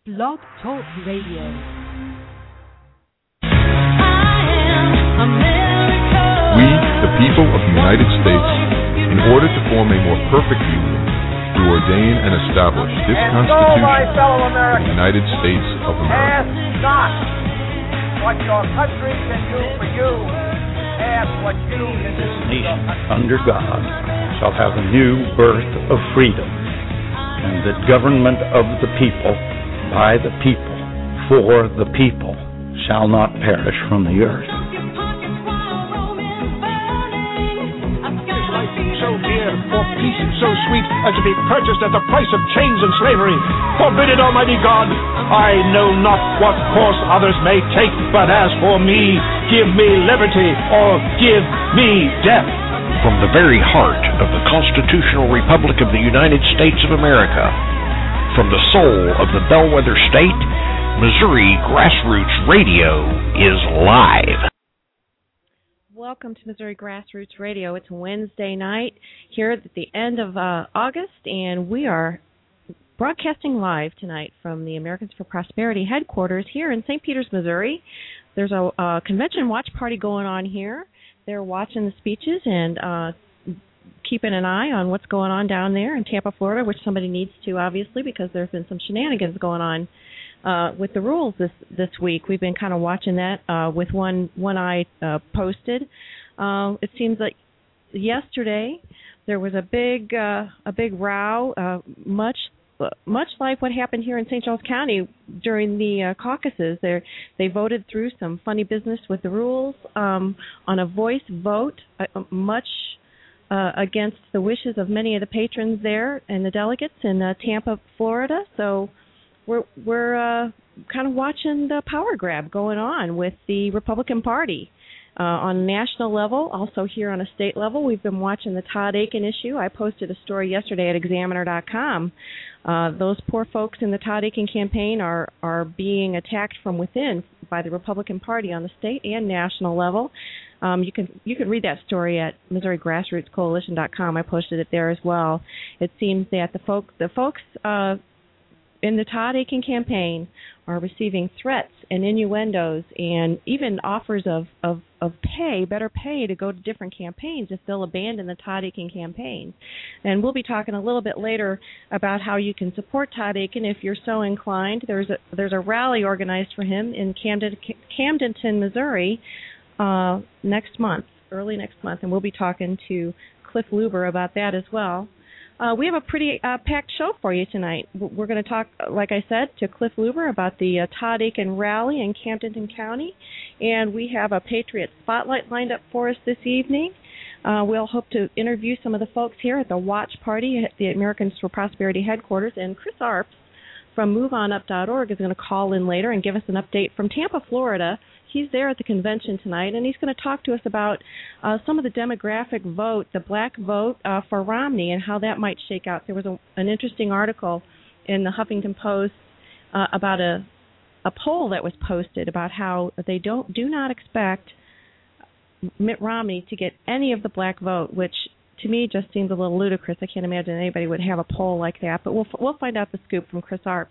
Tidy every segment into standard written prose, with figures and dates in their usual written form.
Blog Talk Radio. We, the people of the United States, in order to form a more perfect union, do ordain and establish this Constitution of the United States of America. Ask not what your country can do for you. Ask what you can do for your country. Under God, shall have a new birth of freedom, and the government of the people, by the people, for the people, shall not perish from the earth. So dear, for peace so sweet as to be purchased at the price of chains and slavery. Forbid it, Almighty God. I know not what course others may take, but as for me, give me liberty or give me death. From the very heart of the Constitutional Republic of the United States of America, from the soul of the bellwether state, Missouri Grassroots Radio is live. Welcome to Missouri Grassroots Radio. It's Wednesday night here at the end of August, and we are broadcasting live tonight from the Americans for Prosperity headquarters here in St. Peters, Missouri. There's a convention watch party going on here. They're watching the speeches and keeping an eye on what's going on down there in Tampa, Florida, which somebody needs to, obviously, because there's been some shenanigans going on with the rules this week. We've been kind of watching that with one eye posted. It seems like yesterday there was a big row, much like what happened here in St. Charles County during the caucuses. They voted through some funny business with the rules on a voice vote, much against the wishes of many of the patrons there and the delegates in Tampa, Florida. So we're kind of watching the power grab going on with the Republican Party on a national level, also here on a state level. We've been watching the Todd Akin issue. I posted a story yesterday at Examiner.com. Those poor folks in the Todd Akin campaign are being attacked from within by the Republican Party on the state and national level. You can read that story at MissouriGrassrootsCoalition.com. I posted it there as well. It seems that the folks in the Todd Akin campaign are receiving threats and innuendos and even offers of better pay to go to different campaigns if they'll abandon the Todd Akin campaign. And we'll be talking a little bit later about how you can support Todd Akin if you're so inclined. There's a rally organized for him in Camdenton, Missouri, next month, early next month, and we'll be talking to Cliff Luber about that as well. We have a pretty packed show for you tonight. We're going to talk, like I said, to Cliff Luber about the Todd Akin rally in Camden County, and we have a Patriot Spotlight lined up for us this evening. We'll hope to interview some of the folks here at the watch party at the Americans for Prosperity headquarters, and Chris Arps from MoveOnUp.org is going to call in later and give us an update from Tampa, Florida. He's there at the convention tonight, and he's going to talk to us about some of the demographic vote, the black vote for Romney, and how that might shake out. There was an interesting article in the Huffington Post about a poll that was posted about how they do not expect Mitt Romney to get any of the black vote, which to me just seems a little ludicrous. I can't imagine anybody would have a poll like that, but we'll find out the scoop from Chris Arps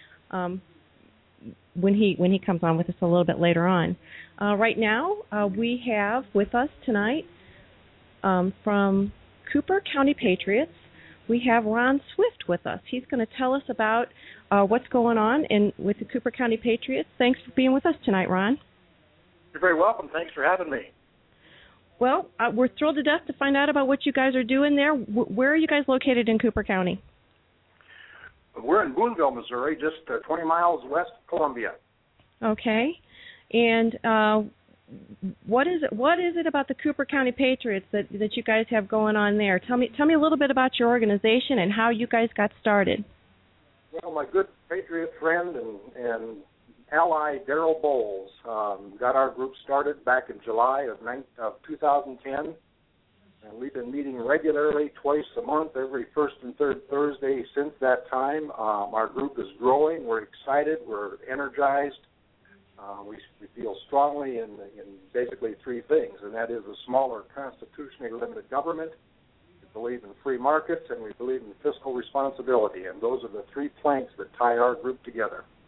when he comes on with us a little bit later on. Right now, we have with us tonight from Cooper County Patriots, we have Ron Swift with us. He's going to tell us about what's going on with the Cooper County Patriots. Thanks for being with us tonight, Ron. You're very welcome. Thanks for having me. Well, we're thrilled to death to find out about what you guys are doing there. Where are you guys located in Cooper County? We're in Boonville, Missouri, just 20 miles west of Columbia. Okay. And what is it about the Cooper County Patriots that you guys have going on there? Tell me a little bit about your organization and how you guys got started. Well, my good Patriot friend and ally Darrell Bowles got our group started back in July of 2010. And we've been meeting regularly twice a month, every first and third Thursday since that time. Our group is growing. We're excited. We're energized. We feel strongly in basically three things, and that is a smaller constitutionally limited government. We believe in free markets, and we believe in fiscal responsibility. And those are the three planks that tie our group together.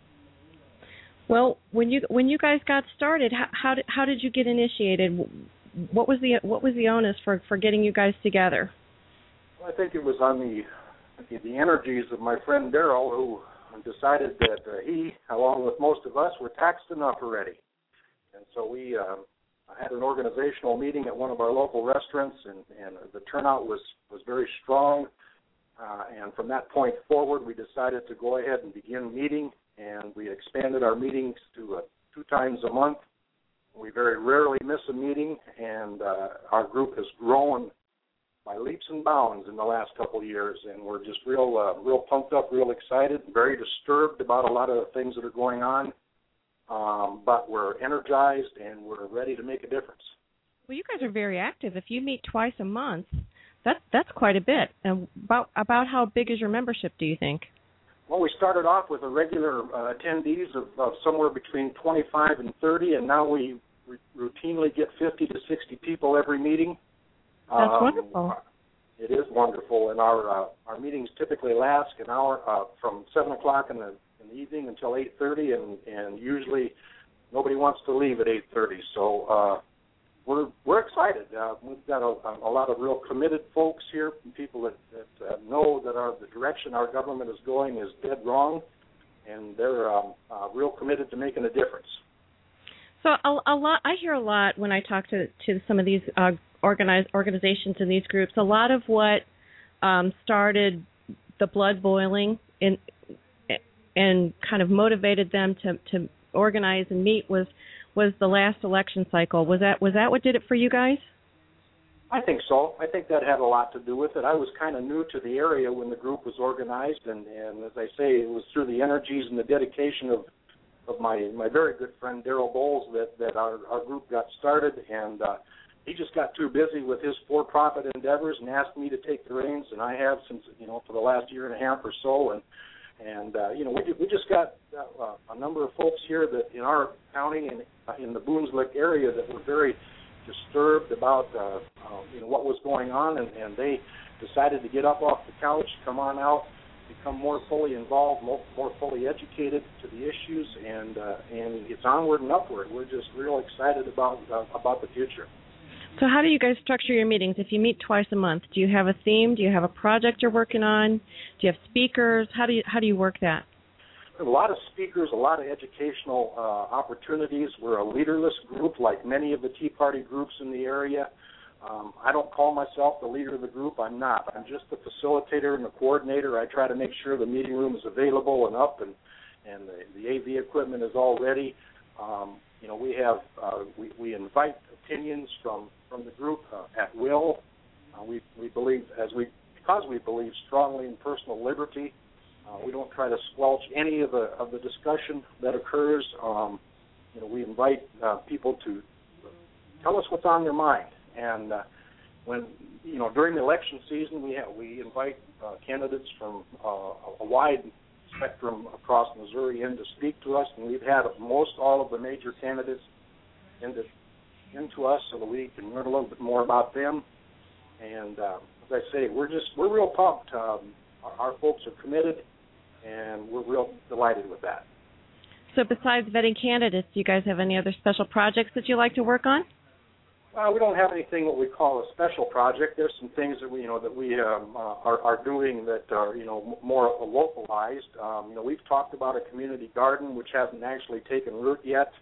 Well, when you guys got started, how did you get initiated? What was the onus for getting you guys together? Well, I think it was on the energies of my friend Darrell, who decided that he, along with most of us, were taxed enough already. And so we had an organizational meeting at one of our local restaurants, and the turnout was very strong. And from that point forward, we decided to go ahead and begin meeting, and we expanded our meetings to 2 times a month. We very rarely miss a meeting, and our group has grown by leaps and bounds in the last couple of years, and we're just real pumped up, real excited, very disturbed about a lot of the things that are going on, but we're energized and we're ready to make a difference. Well, you guys are very active. If you meet twice a month, that's quite a bit. And about how big is your membership, do you think? Well, we started off with a regular attendees of somewhere between 25 and 30, and now we routinely get 50 to 60 people every meeting. That's wonderful. It is wonderful, and our meetings typically last an hour from 7 o'clock in the evening until 8:30, and usually nobody wants to leave at 8:30. So we're excited. We've got a lot of real committed folks here, people that know that the direction our government is going is dead wrong, and they're real committed to making a difference. So I hear a lot when I talk to some of these organizations and these groups. A lot of what started the blood boiling and kind of motivated them to organize and meet was the last election cycle. Was that what did it for you guys? I think so. I think that had a lot to do with it. I was kind of new to the area when the group was organized, and as I say, it was through the energies and the dedication of my very good friend Darrell Bowles that our group got started, and he just got too busy with his for-profit endeavors and asked me to take the reins, and I have since for the last year and a half or so, and we just got a number of folks here that in our county and in the Boonslick area that were very disturbed about what was going on, and they decided to get up off the couch, come on out, become more fully involved, more fully educated to the issues, and it's onward and upward. We're just real excited about the future. So how do you guys structure your meetings? If you meet twice a month, do you have a theme? Do you have a project you're working on? Do you have speakers? How do you work that? A lot of speakers, a lot of educational opportunities. We're a leaderless group like many of the Tea Party groups in the area. I don't call myself the leader of the group. I'm not. I'm just the facilitator and the coordinator. I try to make sure the meeting room is available and up, and the AV equipment is all ready. We invite opinions from the group at will. We believe because we believe strongly in personal liberty. We don't try to squelch any of the discussion that occurs. We invite people to tell us what's on their mind. And when during the election season, we invite candidates from a wide spectrum across Missouri in to speak to us, and we've had most all of the major candidates into us so that we can learn a little bit more about them. And as I say, we're real pumped. Our folks are committed, and we're real delighted with that. So besides vetting candidates, do you guys have any other special projects that you like to work on? We don't have anything what we call a special project. There's some things that we are doing that are more localized. We've talked about a community garden which hasn't actually taken root yet,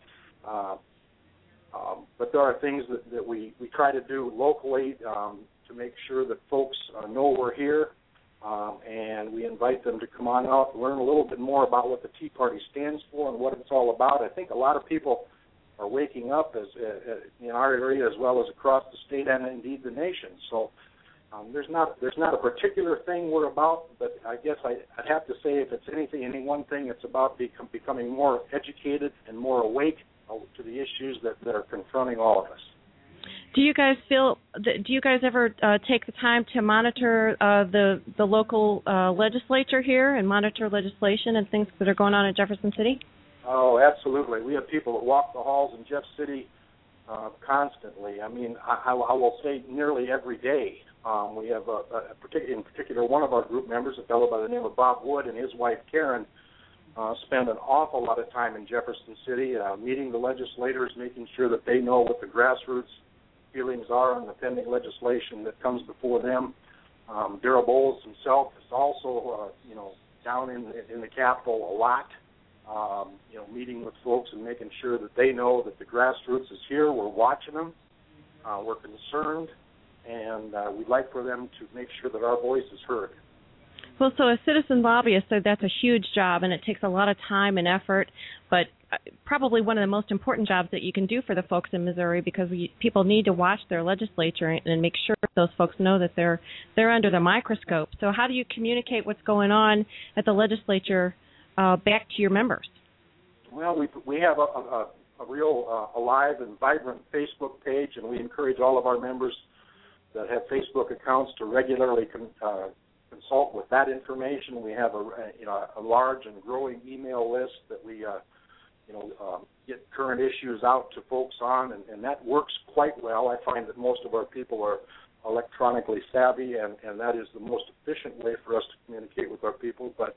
but there are things that we try to do locally to make sure that folks know we're here, and we invite them to come on out and learn a little bit more about what the Tea Party stands for and what it's all about. I think a lot of people are waking up as in our area as well as across the state and indeed the nation. So there's not a particular thing we're about, but I guess I'd have to say if it's any one thing, it's about becoming more educated and more awake to the issues that are confronting all of us. Do you guys ever take the time to monitor the local legislature here and monitor legislation and things that are going on in Jefferson City? Oh, absolutely. We have people that walk the halls in Jeff City constantly. I mean, I will say nearly every day. We have, in particular, one of our group members, a fellow by the name of Bob Wood, and his wife, Karen, spend an awful lot of time in Jefferson City, meeting the legislators, making sure that they know what the grassroots feelings are on the pending legislation that comes before them. Darrell Bowles himself is also, down in the Capitol a lot, meeting with folks and making sure that they know that the grassroots is here. We're watching them. We're concerned, and we'd like for them to make sure that our voice is heard. Well, so as citizen lobbyists, so that's a huge job, and it takes a lot of time and effort, but probably one of the most important jobs that you can do for the folks in Missouri, because people need to watch their legislature and make sure those folks know that they're under the microscope. So how do you communicate what's going on at the legislature back to your members? Well, we have a real alive and vibrant Facebook page, and we encourage all of our members that have Facebook accounts to regularly consult with that information. We have a large and growing email list that we get current issues out to folks on, and that works quite well. I find that most of our people are electronically savvy, and that is the most efficient way for us to communicate with our people. But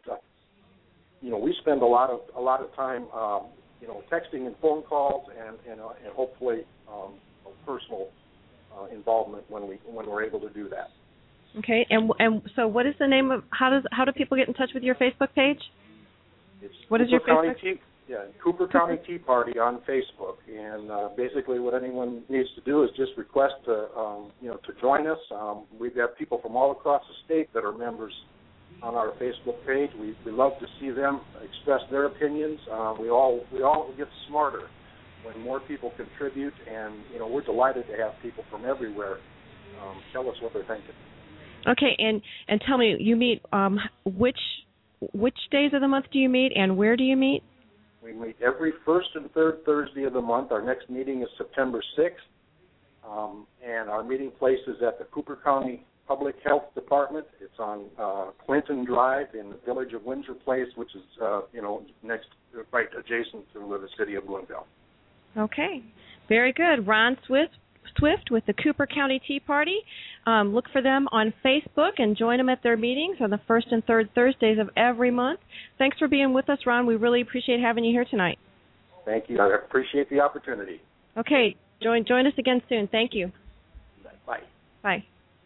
we spend a lot of time texting and phone calls, and hopefully personal involvement when we're able to do that. Okay, and so what is the name of, how do people get in touch with your Facebook page? What is your Facebook? Cooper County Tea Party on Facebook, and basically what anyone needs to do is just request to join us. We've got people from all across the state that are members on our Facebook page. We love to see them express their opinions. We all get smarter when more people contribute, and we're delighted to have people from everywhere tell us what they're thinking. Okay, and tell me, you meet which days of the month do you meet, and where do you meet? We meet every first and third Thursday of the month. Our next meeting is September 6th, and our meeting place is at the Cooper County Public Health Department. It's on Clinton Drive in the village of Windsor Place, which is right adjacent to the city of Boonville. Okay, very good. Ron Swift with the Cooper County Tea Party. Look for them on Facebook and join them at their meetings on the first and third Thursdays of every month. Thanks for being with us, Ron. We really appreciate having you here tonight. Thank you. I appreciate the opportunity. Okay, join us again soon. Thank you. Bye. Bye.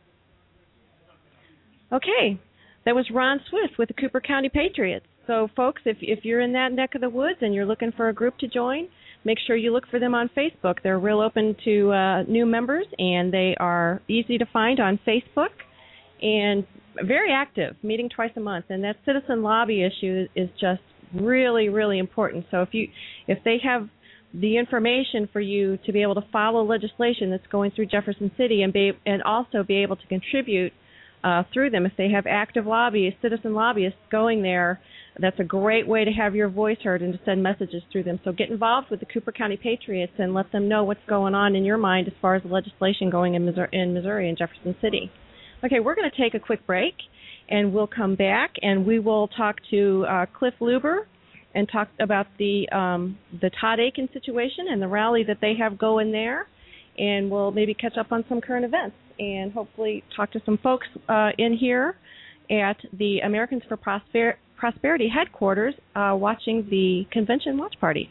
Okay, that was Ron Swift with the Cooper County Patriots. So, folks, if you're in that neck of the woods and you're looking for a group to join, make sure you look for them on Facebook. They're real open to new members, and they are easy to find on Facebook and very active, meeting twice a month. And that citizen lobby issue is just really, really important. So if they have the information for you to be able to follow legislation that's going through Jefferson City and also be able to contribute through them, if they have active lobbyists, citizen lobbyists going there, that's a great way to have your voice heard and to send messages through them. So get involved with the Cooper County Patriots and let them know what's going on in your mind as far as the legislation going in Missouri and Jefferson City. Okay, we're going to take a quick break, and we'll come back, and we will talk to Cliff Luber and talk about the Todd Akin situation and the rally that they have going there, and we'll maybe catch up on some current events and hopefully talk to some folks in here at the Americans for Prosperity headquarters watching the convention watch party.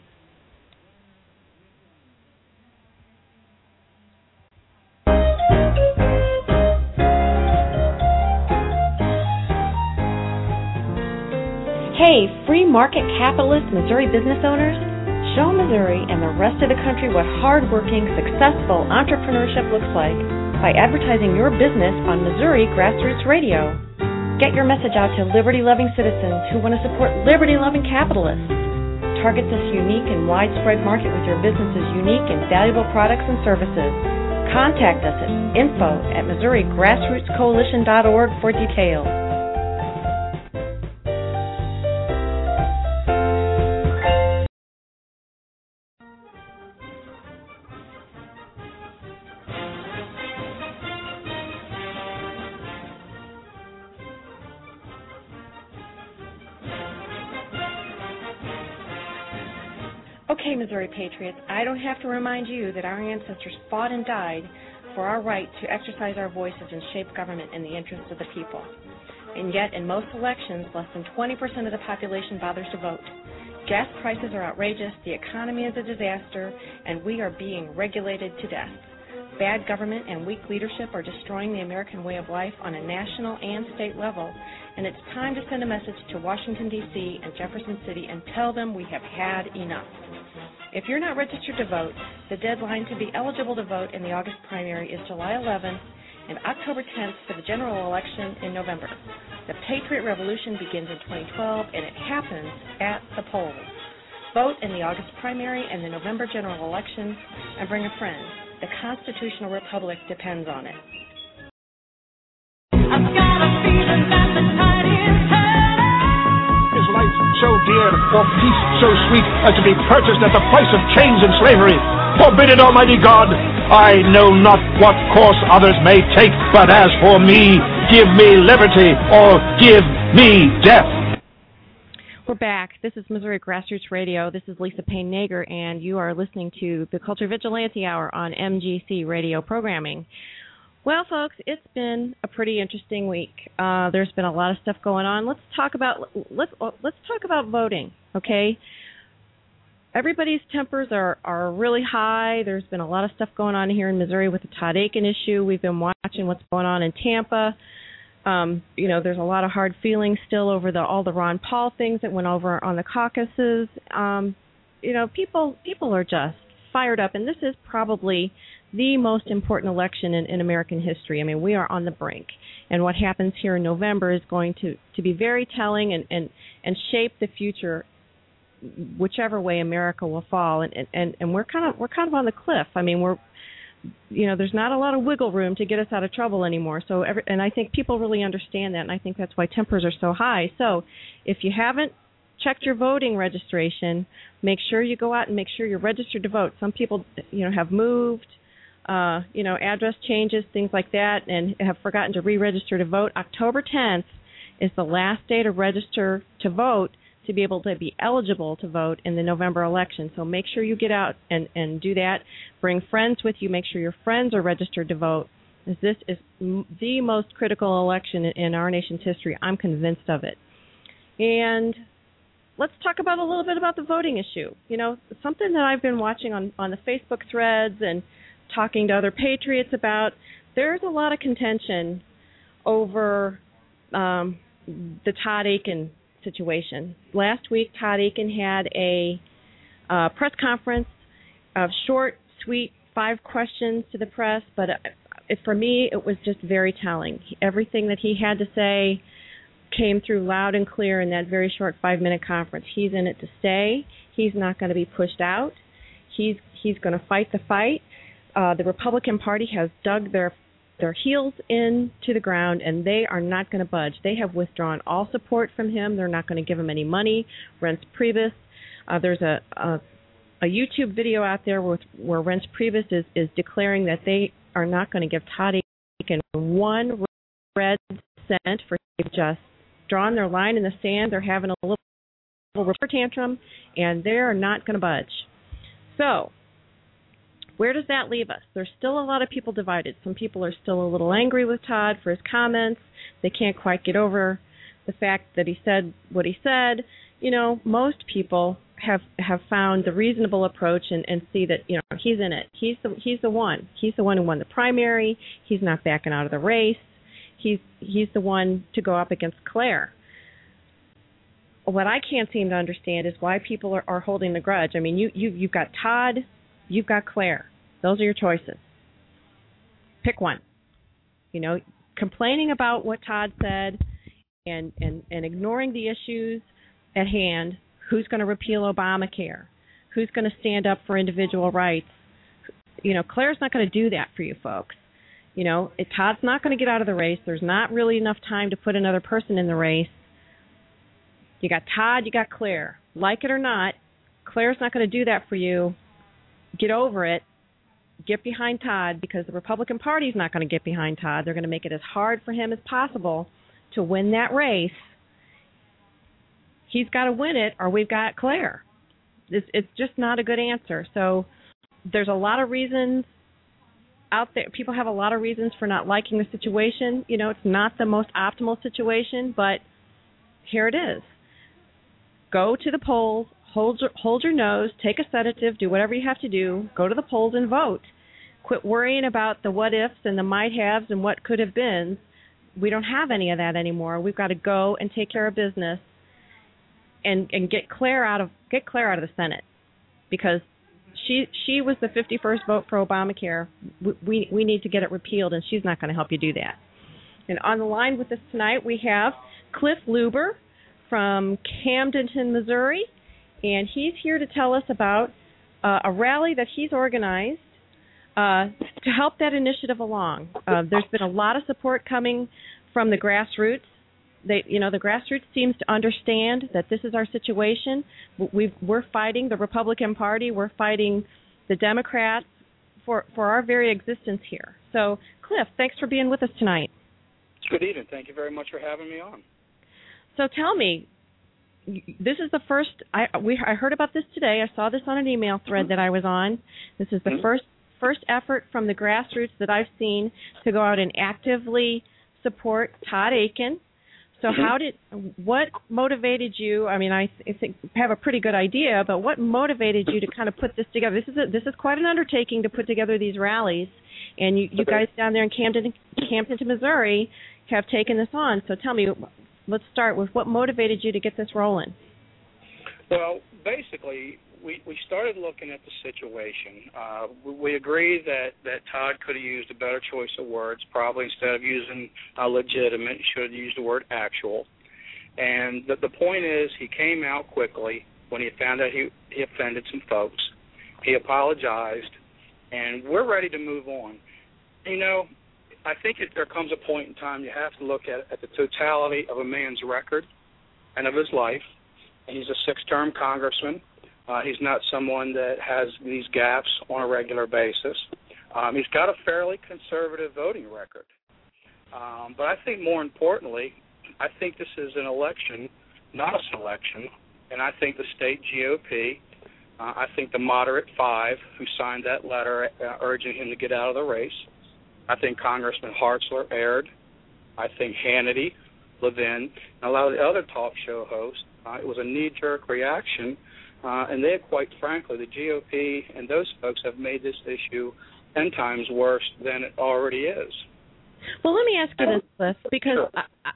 Hey, free market capitalist Missouri business owners, show Missouri and the rest of the country what hardworking, successful entrepreneurship looks like by advertising your business on Missouri Grassroots Radio. Get your message out to liberty-loving citizens who want to support liberty-loving capitalists. Target this unique and widespread market with your business's unique and valuable products and services. Contact us at info@MissouriGrassrootsCoalition.org for details. Okay, Missouri Patriots, I don't have to remind you that our ancestors fought and died for our right to exercise our voices and shape government in the interests of the people. And yet, in most elections, less than 20% of the population bothers to vote. Gas prices are outrageous, the economy is a disaster, and we are being regulated to death. Bad government and weak leadership are destroying the American way of life on a national and state level, and it's time to send a message to Washington, D.C. and Jefferson City and tell them we have had enough. If you're not registered to vote, the deadline to be eligible to vote in the August primary is July 11th and October 10th for the general election in November. The Patriot Revolution begins in 2012, and it happens at the polls. Vote in the August primary and the November general election, and bring a friend. The constitutional republic depends on it. I've got a feeling that the tide is turning. Is life so dear, or peace so sweet, as to be purchased at the price of chains and slavery? Forbid it, Almighty God! I know not what course others may take, but as for me, give me liberty or give me death. We're back. This is Missouri Grassroots Radio. This is Lisa Payne Nager, and you are listening to the Culture Vigilante Hour on MGC Radio Programming. Well, folks, it's been a pretty interesting week. There's been a lot of stuff going on. Let's talk about voting, okay? Everybody's tempers are really high. There's been a lot of stuff going on here in Missouri with the Todd Akin issue. We've been watching what's going on in Tampa. There's a lot of hard feelings still over all the Ron Paul things that went over on the caucuses. People are just fired up, and this is probably the most important election in American history. I mean, we are on the brink, and what happens here in November is going to be very telling and shape the future, whichever way America will fall. And we're kind of on the cliff. I mean, there's not a lot of wiggle room to get us out of trouble anymore. And I think people really understand that, and I think that's why tempers are so high. So if you haven't checked your voting registration, make sure you go out and make sure you're registered to vote. Some people, have moved, address changes, things like that, and have forgotten to re-register to vote. October 10th is the last day to register to vote to be able to be eligible to vote in the November election. So make sure you get out and do that. Bring friends with you. Make sure your friends are registered to vote. This is the most critical election in our nation's history. I'm convinced of it. And let's talk about a little bit about the voting issue. Something that I've been watching on the Facebook threads and talking to other patriots about, there's a lot of contention over the Todd Akin situation. Last week, Todd Akin had a press conference of short, sweet, 5 questions to the press, but for me, it was just very telling. Everything that he had to say came through loud and clear in that very short 5-minute conference. He's in it to stay. He's not going to be pushed out. He's going to fight the fight. The Republican Party has dug their heels into the ground, and they are not going to budge. They have withdrawn all support from him. They're not going to give him any money. Reince Priebus, there's a YouTube video out there where Reince Priebus is declaring that they are not going to give Todd Akin 1 red cent for just drawn their line in the sand. They're having a little repair tantrum, and they're not going to budge. So where does that leave us? There's still a lot of people divided. Some people are still a little angry with Todd for his comments. They can't quite get over the fact that he said what he said. Most people have found the reasonable approach and see that, he's in it. He's the one. He's the one who won the primary. He's not backing out of the race. He's the one to go up against Claire. What I can't seem to understand is why people are holding the grudge. I mean, you've got Todd, you've got Claire. Those are your choices. Pick one. Complaining about what Todd said and ignoring the issues at hand. Who's going to repeal Obamacare? Who's going to stand up for individual rights? Claire's not going to do that for you folks. Todd's not going to get out of the race. There's not really enough time to put another person in the race. You got Todd, you got Claire. Like it or not, Claire's not going to do that for you. Get over it. Get behind Todd, because the Republican Party is not going to get behind Todd. They're going to make it as hard for him as possible to win that race. He's got to win it, or we've got Claire. It's just not a good answer. So there's a lot of reasons out there. People have a lot of reasons for not liking the situation. It's not the most optimal situation, but here it is. Go to the polls, hold your nose, take a sedative, do whatever you have to do, go to the polls and vote. Quit worrying about the what ifs and the might haves and what could have been. We don't have any of that anymore. We've got to go and take care of business and get Claire out of the Senate, because she was the 51st vote for Obamacare. We need to get it repealed, and she's not going to help you do that. And on the line with us tonight, we have Cliff Luber from Camdenton, Missouri, and he's here to tell us about a rally that he's organized to help that initiative along. There's been a lot of support coming from the grassroots. The grassroots seems to understand that this is our situation. We're fighting the Republican Party. We're fighting the Democrats for our very existence here. So, Cliff, thanks for being with us tonight. Good evening. Thank you very much for having me on. So tell me, this is the first, I heard about this today. I saw this on an email thread that I was on. This is the first effort from the grassroots that I've seen to go out and actively support Todd Akin. So what motivated you? I mean, I think you have a pretty good idea, but what motivated you to kind of put this together? This is quite an undertaking to put together these rallies, and you guys down there in Camdenton, Missouri, have taken this on. So tell me, let's start with what motivated you to get this rolling. Well, basically, we started looking at the situation. We agreed that Todd could have used a better choice of words. Probably instead of using legitimate, he should have used the word actual. And the point is, he came out quickly when he found out he offended some folks. He apologized, and we're ready to move on. You know, I think there comes a point in time you have to look at the totality of a man's record and of his life. And he's a 6-term congressman. He's not someone that has these gaps on a regular basis. He's got a fairly conservative voting record. But I think more importantly, I think this is an election, not a selection, and I think the state GOP, I think the moderate 5 who signed that letter urging him to get out of the race, I think Congressman Hartzler erred. I think Hannity, Levin, and a lot of the other talk show hosts, it was a knee-jerk reaction. And they, quite frankly, the GOP and those folks have made this issue 10 times worse than it already is. Well, let me ask you this, Cliff, because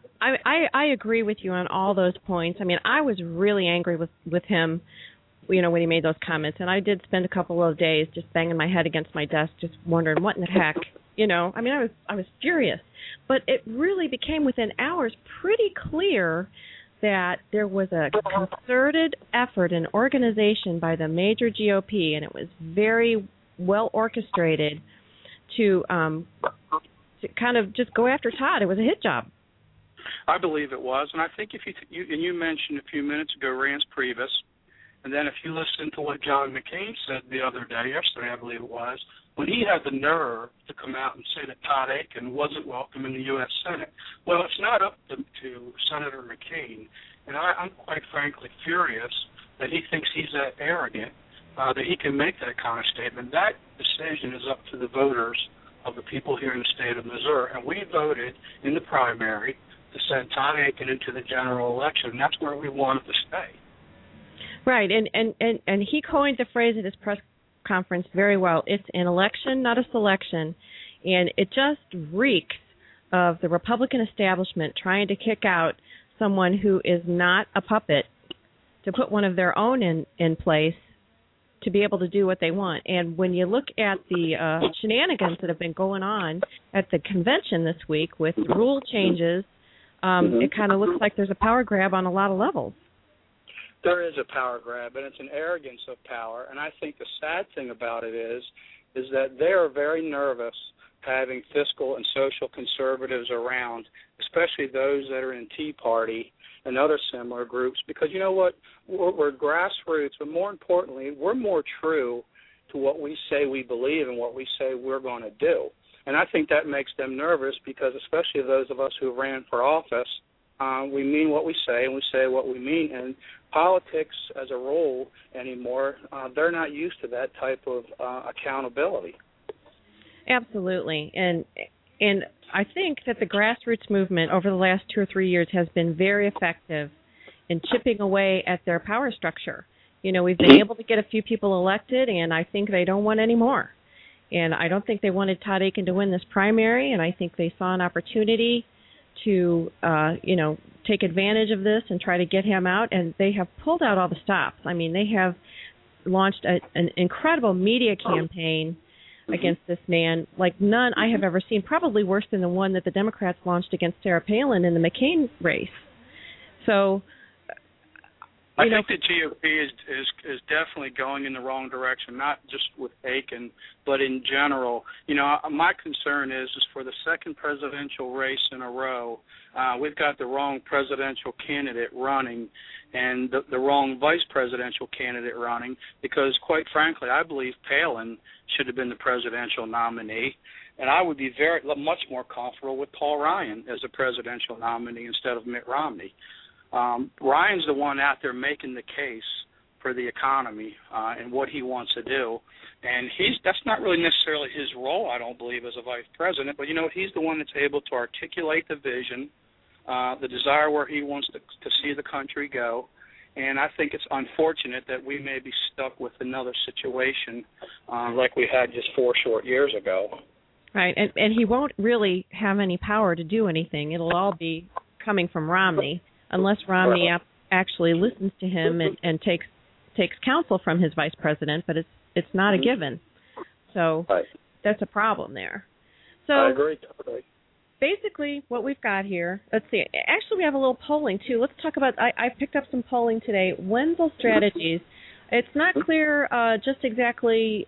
I agree with you on all those points. I mean, I was really angry with him, when he made those comments, and I did spend a couple of days just banging my head against my desk, just wondering what in the heck, I mean, I was furious. But it really became within hours pretty clear that there was a concerted effort and organization by the major GOP, and it was very well orchestrated to kind of just go after Todd. It was a hit job. I believe it was, and I think if you mentioned a few minutes ago Reince Priebus, and then if you listen to what John McCain said the other day, yesterday I believe it was, when he had the nerve to come out and say that Todd Akin wasn't welcome in the U.S. Senate. Well, it's not up to Senator McCain, and I'm quite frankly furious that he thinks he's that arrogant, that he can make that kind of statement. That decision is up to the voters of the people here in the state of Missouri, and we voted in the primary to send Todd Akin into the general election, and that's where we wanted to stay. Right, and he coined the phrase at his press conference very well. It's an election, not a selection, and it just reeks of the Republican establishment trying to kick out someone who is not a puppet to put one of their own in place to be able to do what they want. And when you look at the shenanigans that have been going on at the convention this week with rule changes, it kind of looks like there's a power grab on a lot of levels. There is a power grab, and it's an arrogance of power. And I think the sad thing about it is that they are very nervous having fiscal and social conservatives around, especially those that are in Tea Party and other similar groups, because you know what? We're grassroots, but more importantly, we're more true to what we say we believe and what we say we're going to do. And I think that makes them nervous because especially those of us who ran for office, we mean what we say and we say what we mean. And politics as a role anymore, they're not used to that type of accountability. Absolutely. And I think that the grassroots movement over the last 2 or 3 years has been very effective in chipping away at their power structure. We've been able to get a few people elected, and I think they don't want any more. And I don't think they wanted Todd Akin to win this primary, and I think they saw an opportunity to, take advantage of this and try to get him out, and they have pulled out all the stops. I mean, they have launched an incredible media campaign against this man like none I have ever seen, probably worse than the one that the Democrats launched against Sarah Palin in the McCain race. So, I think the GOP is definitely going in the wrong direction, not just with Akin, but in general. My concern is for the second presidential race in a row, we've got the wrong presidential candidate running and the wrong vice presidential candidate running because, quite frankly, I believe Palin should have been the presidential nominee, and I would be much more comfortable with Paul Ryan as a presidential nominee instead of Mitt Romney. Ryan's the one out there making the case for the economy and what he wants to do. And that's not really necessarily his role, I don't believe, as a vice president. But, he's the one that's able to articulate the vision, the desire where he wants to see the country go. And I think it's unfortunate that we may be stuck with another situation like we had just 4 short years ago. Right, and he won't really have any power to do anything. It'll all be coming from Romney. Unless Romney actually listens to him and takes counsel from his vice president, but it's not a given. So that's a problem there. So I agree totally. Basically, what we've got here, let's see. Actually, we have a little polling, too. Let's talk about, I picked up some polling today. Wenzel Strategies. It's not clear just exactly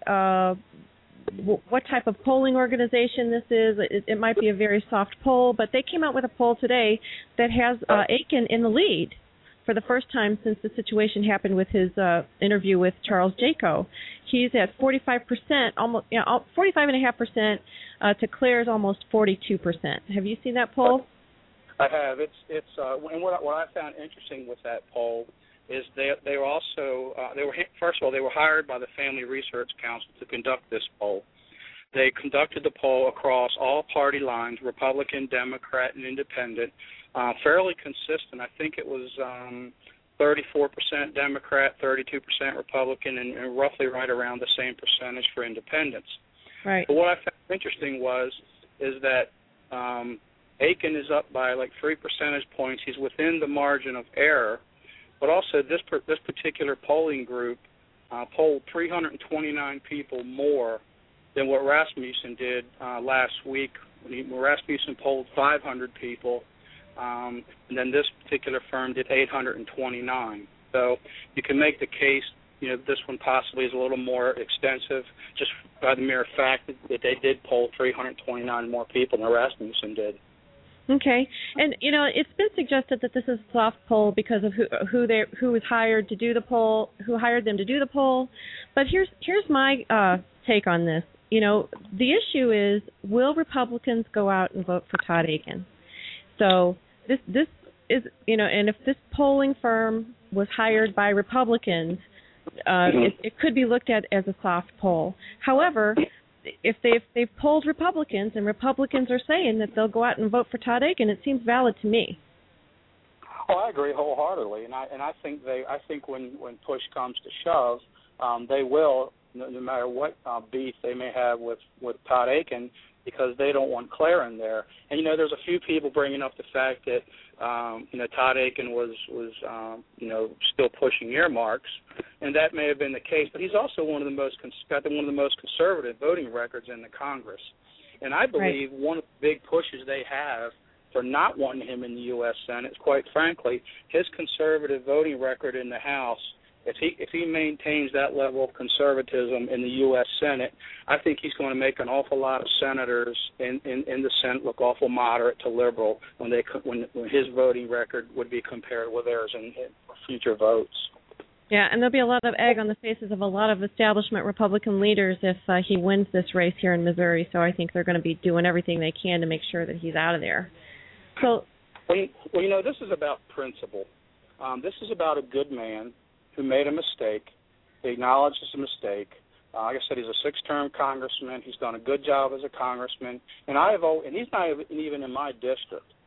what type of polling organization this is. It might be a very soft poll, but they came out with a poll today that has Akin in the lead for the first time since the situation happened with his interview with Charles Jaco. He's at 45%, almost 45.5%. To Claire's almost 42%. Have you seen that poll? I have. It's and what I found interesting with that poll is they were also first of all, they were hired by the Family Research Council to conduct this poll. They conducted the poll across all party lines, Republican, Democrat, and Independent, fairly consistent. I think it was 34% Democrat, 32% Republican, and roughly right around the same percentage for Independents. Right. But what I found interesting is that Akin is up by like 3 percentage points. He's within the margin of error. But also, this particular polling group polled 329 people more than what Rasmussen did last week. Rasmussen polled 500 people, and then this particular firm did 829. So you can make the case, this one possibly is a little more extensive just by the mere fact that they did poll 329 more people than Rasmussen did. Okay, and it's been suggested that this is a soft poll because of who was hired to do the poll, who hired them to do the poll. But here's my take on this. The issue is, will Republicans go out and vote for Todd Akin? So this is and if this polling firm was hired by Republicans, it could be looked at as a soft poll. However, if they've polled Republicans and Republicans are saying that they'll go out and vote for Todd Akin, it seems valid to me. Oh, I agree wholeheartedly, and I think when push comes to shove, they will, no matter what beef they may have with Todd Akin, because they don't want Claire in there. And there's a few people bringing up the fact that Todd Akin was still pushing earmarks, and that may have been the case. But he's also one of the most conservative voting records in the Congress. And I believe one of the big pushes they have for not wanting him in the U.S. Senate is, quite frankly, his conservative voting record in the House. If he maintains that level of conservatism in the U.S. Senate, I think he's going to make an awful lot of senators in the Senate look awful moderate to liberal when his voting record would be compared with theirs in future votes. Yeah, and there'll be a lot of egg on the faces of a lot of establishment Republican leaders if he wins this race here in Missouri. So I think they're going to be doing everything they can to make sure that he's out of there. So, well, this is about principle. This is about a good man who made a mistake. He acknowledges a mistake. Like I said, he's a 6-term congressman. He's done a good job as a congressman, and he's not even in my district.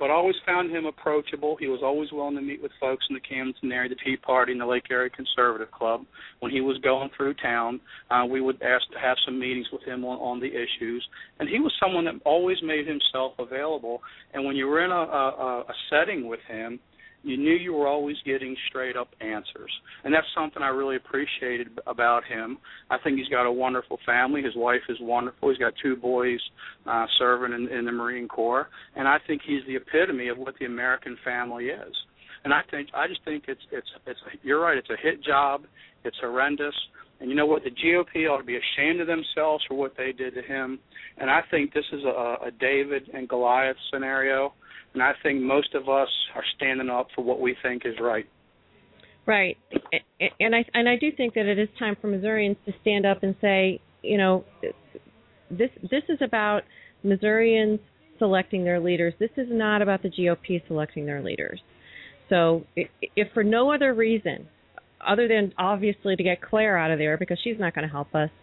but I always found him approachable. He was always willing to meet with folks in the Camden area, the Tea Party, and the Lake Area Conservative Club. When he was going through town, we would ask to have some meetings with him on the issues. And he was someone that always made himself available. And when you were in a setting with him, you knew you were always getting straight-up answers. And that's something I really appreciated about him. I think he's got a wonderful family. His wife is wonderful. He's got 2 boys serving in the Marine Corps. And I think he's the epitome of what the American family is. And I just think it's you're right, it's a hit job. It's horrendous. And you know what? The GOP ought to be ashamed of themselves for what they did to him. And I think this is a David and Goliath scenario. And I think most of us are standing up for what we think is right. Right. And I do think that it is time for Missourians to stand up and say, you know, this is about Missourians selecting their leaders. This is not about the GOP selecting their leaders. So if for no other reason, other than obviously to get Claire out of there because she's not going to help us,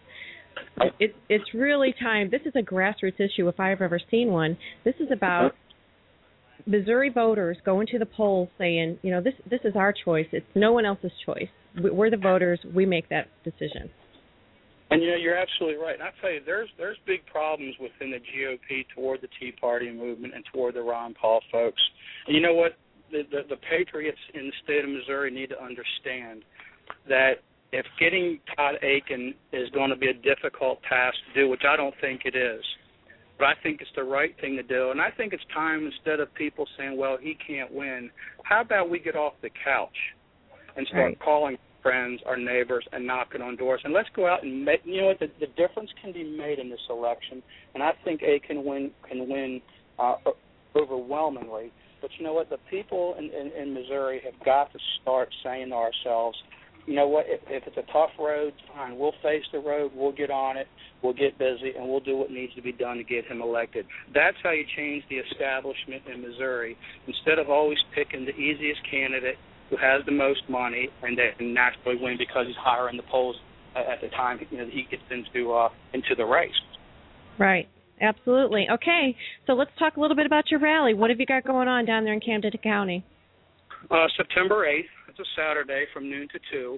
it's really time. This is a grassroots issue if I've ever seen one. This is about Missouri voters going to the polls saying, you know, this is our choice. It's no one else's choice. We're the voters. We make that decision. And, you know, you're absolutely right. And I tell you, there's big problems within the GOP toward the Tea Party movement and toward the Ron Paul folks. And you know what? The patriots in the state of Missouri need to understand that if getting Todd Akin is going to be a difficult task to do, which I don't think it is, but I think it's the right thing to do. And I think it's time, instead of people saying, well, he can't win, how about we get off the couch and start calling friends, our neighbors, and knocking on doors. And let's go out and make, you know what, the difference can be made in this election. And I think Akin can win overwhelmingly. But you know what, the people in Missouri have got to start saying to ourselves, you know what, if it's a tough road, fine, we'll face the road, we'll get on it, we'll get busy, and we'll do what needs to be done to get him elected. That's how you change the establishment in Missouri. Instead of always picking the easiest candidate who has the most money and that can naturally win because he's higher in the polls at the time he gets into the race. Right. Absolutely. Okay, so let's talk a little bit about your rally. What have you got going on down there in Camden County? September 8th. It's a Saturday from noon to 2.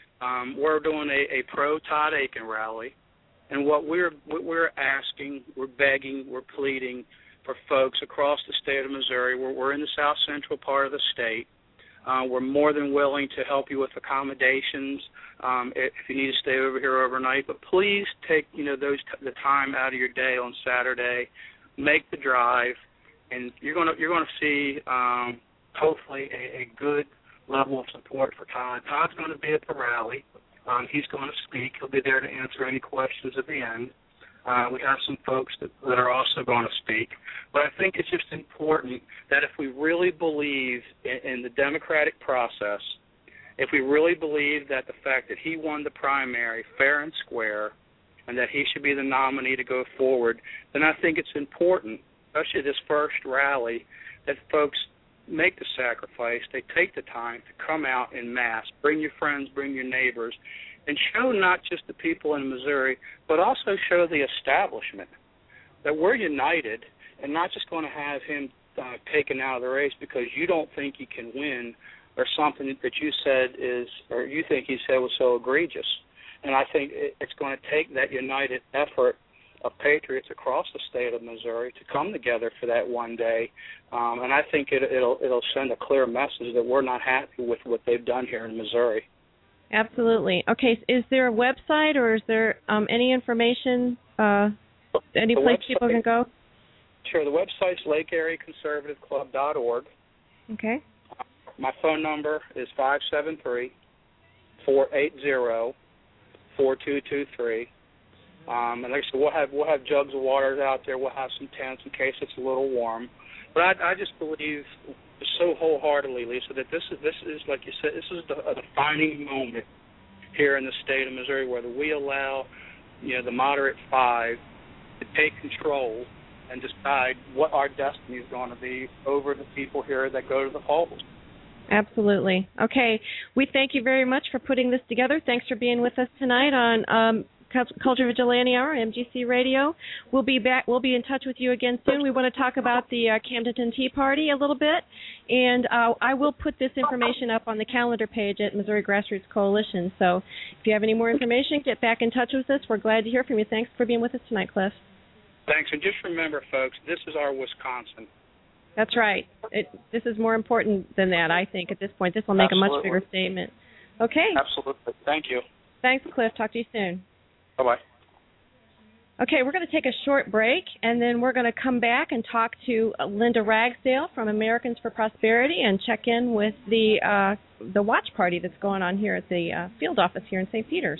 We're doing a pro-Todd Akin rally. And what we're asking, we're begging, we're pleading for folks across the state of Missouri. We're in the south central part of the state. We're more than willing to help you with accommodations if you need to stay over here overnight. But please take the time out of your day on Saturday, make the drive, and you're going to see hopefully a good level of support for Todd. Todd's going to be at the rally. He's going to speak. He'll be there to answer any questions at the end. We have some folks that are also going to speak. But I think it's just important that if we really believe in the democratic process, if we really believe that the fact that he won the primary fair and square and that he should be the nominee to go forward, then I think it's important, especially this first rally, that folks make the sacrifice, they take the time to come out en masse, bring your friends, bring your neighbors, and show not just the people in Missouri, but also show the establishment that we're united and not just going to have him taken out of the race because you don't think he can win or something that you said is, or you think he said was so egregious. And I think it's going to take that united effort of patriots across the state of Missouri to come together for that one day. And I think it'll send a clear message that we're not happy with what they've done here in Missouri. Absolutely. Okay, is there a website or is there any information, any place people can go? Sure, the website's lakeareaconservativeclub.org. Okay. My phone number is 573-480-4223. And like I said, we'll have jugs of waters out there. We'll have some tents in case it's a little warm. But I just believe so wholeheartedly, Lisa, that this is like you said, this is a defining moment here in the state of Missouri, whether we allow the moderate five to take control and decide what our destiny is going to be over the people here that go to the polls. Absolutely. Okay. We thank you very much for putting this together. Thanks for being with us tonight on Culture Vigilante Hour, MGC Radio. We'll be back. We'll be in touch with you again soon. We want to talk about the Camden Tea Party a little bit, and I will put this information up on the calendar page at Missouri Grassroots Coalition. So if you have any more information, get back in touch with us. We're glad to hear from you. Thanks for being with us tonight, Cliff. Thanks, and just remember, folks, this is our Wisconsin. That's right. This is more important than that, I think, at this point. This will make a much bigger statement. Okay. Absolutely. Thank you. Thanks, Cliff. Talk to you soon. Bye-bye. Okay, we're going to take a short break, and then we're going to come back and talk to Linda Ragsdale from Americans for Prosperity and check in with the watch party that's going on here at the field office here in St. Peter's.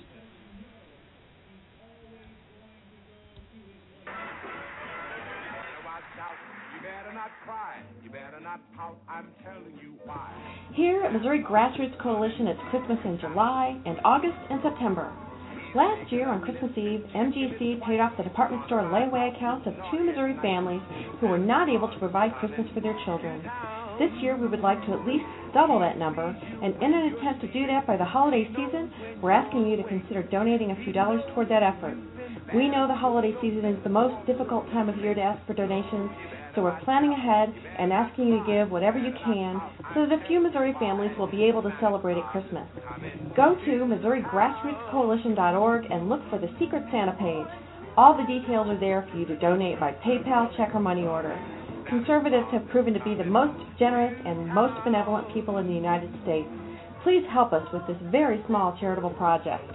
Here at Missouri Grassroots Coalition, it's Christmas in July and August and September. Last year, on Christmas Eve, MGC paid off the department store layaway accounts of 2 Missouri families who were not able to provide Christmas for their children. This year, we would like to at least double that number, and in an attempt to do that by the holiday season, we're asking you to consider donating a few dollars toward that effort. We know the holiday season is the most difficult time of year to ask for donations, so we're planning ahead and asking you to give whatever you can so that a few Missouri families will be able to celebrate at Christmas. Go to MissouriGrassrootsCoalition.org and look for the Secret Santa page. All the details are there for you to donate by PayPal, check, or money order. Conservatives have proven to be the most generous and most benevolent people in the United States. Please help us with this very small charitable project.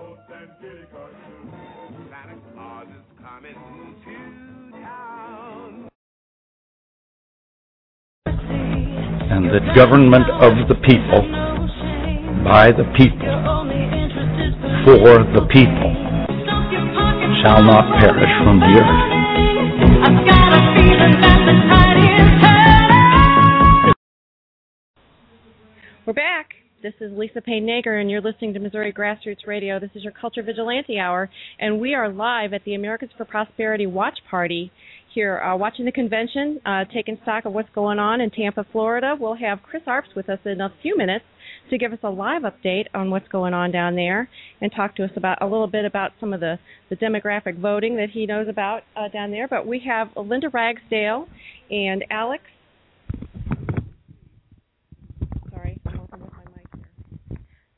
And the government of the people, by the people, for the people, shall not perish from the earth. I've got a feeling that the tide is turning. We're back. This is Lisa Payne Nager, and you're listening to Missouri Grassroots Radio. This is your Culture Vigilante Hour, and we are live at the Americans for Prosperity Watch Party here, watching the convention, taking stock of what's going on in Tampa, Florida. We'll have Chris Arps with us in a few minutes to give us a live update on what's going on down there and talk to us about a little bit about some of the demographic voting that he knows about down there. But we have Linda Ragsdale and Alex. Sorry, I'm working with my mic here.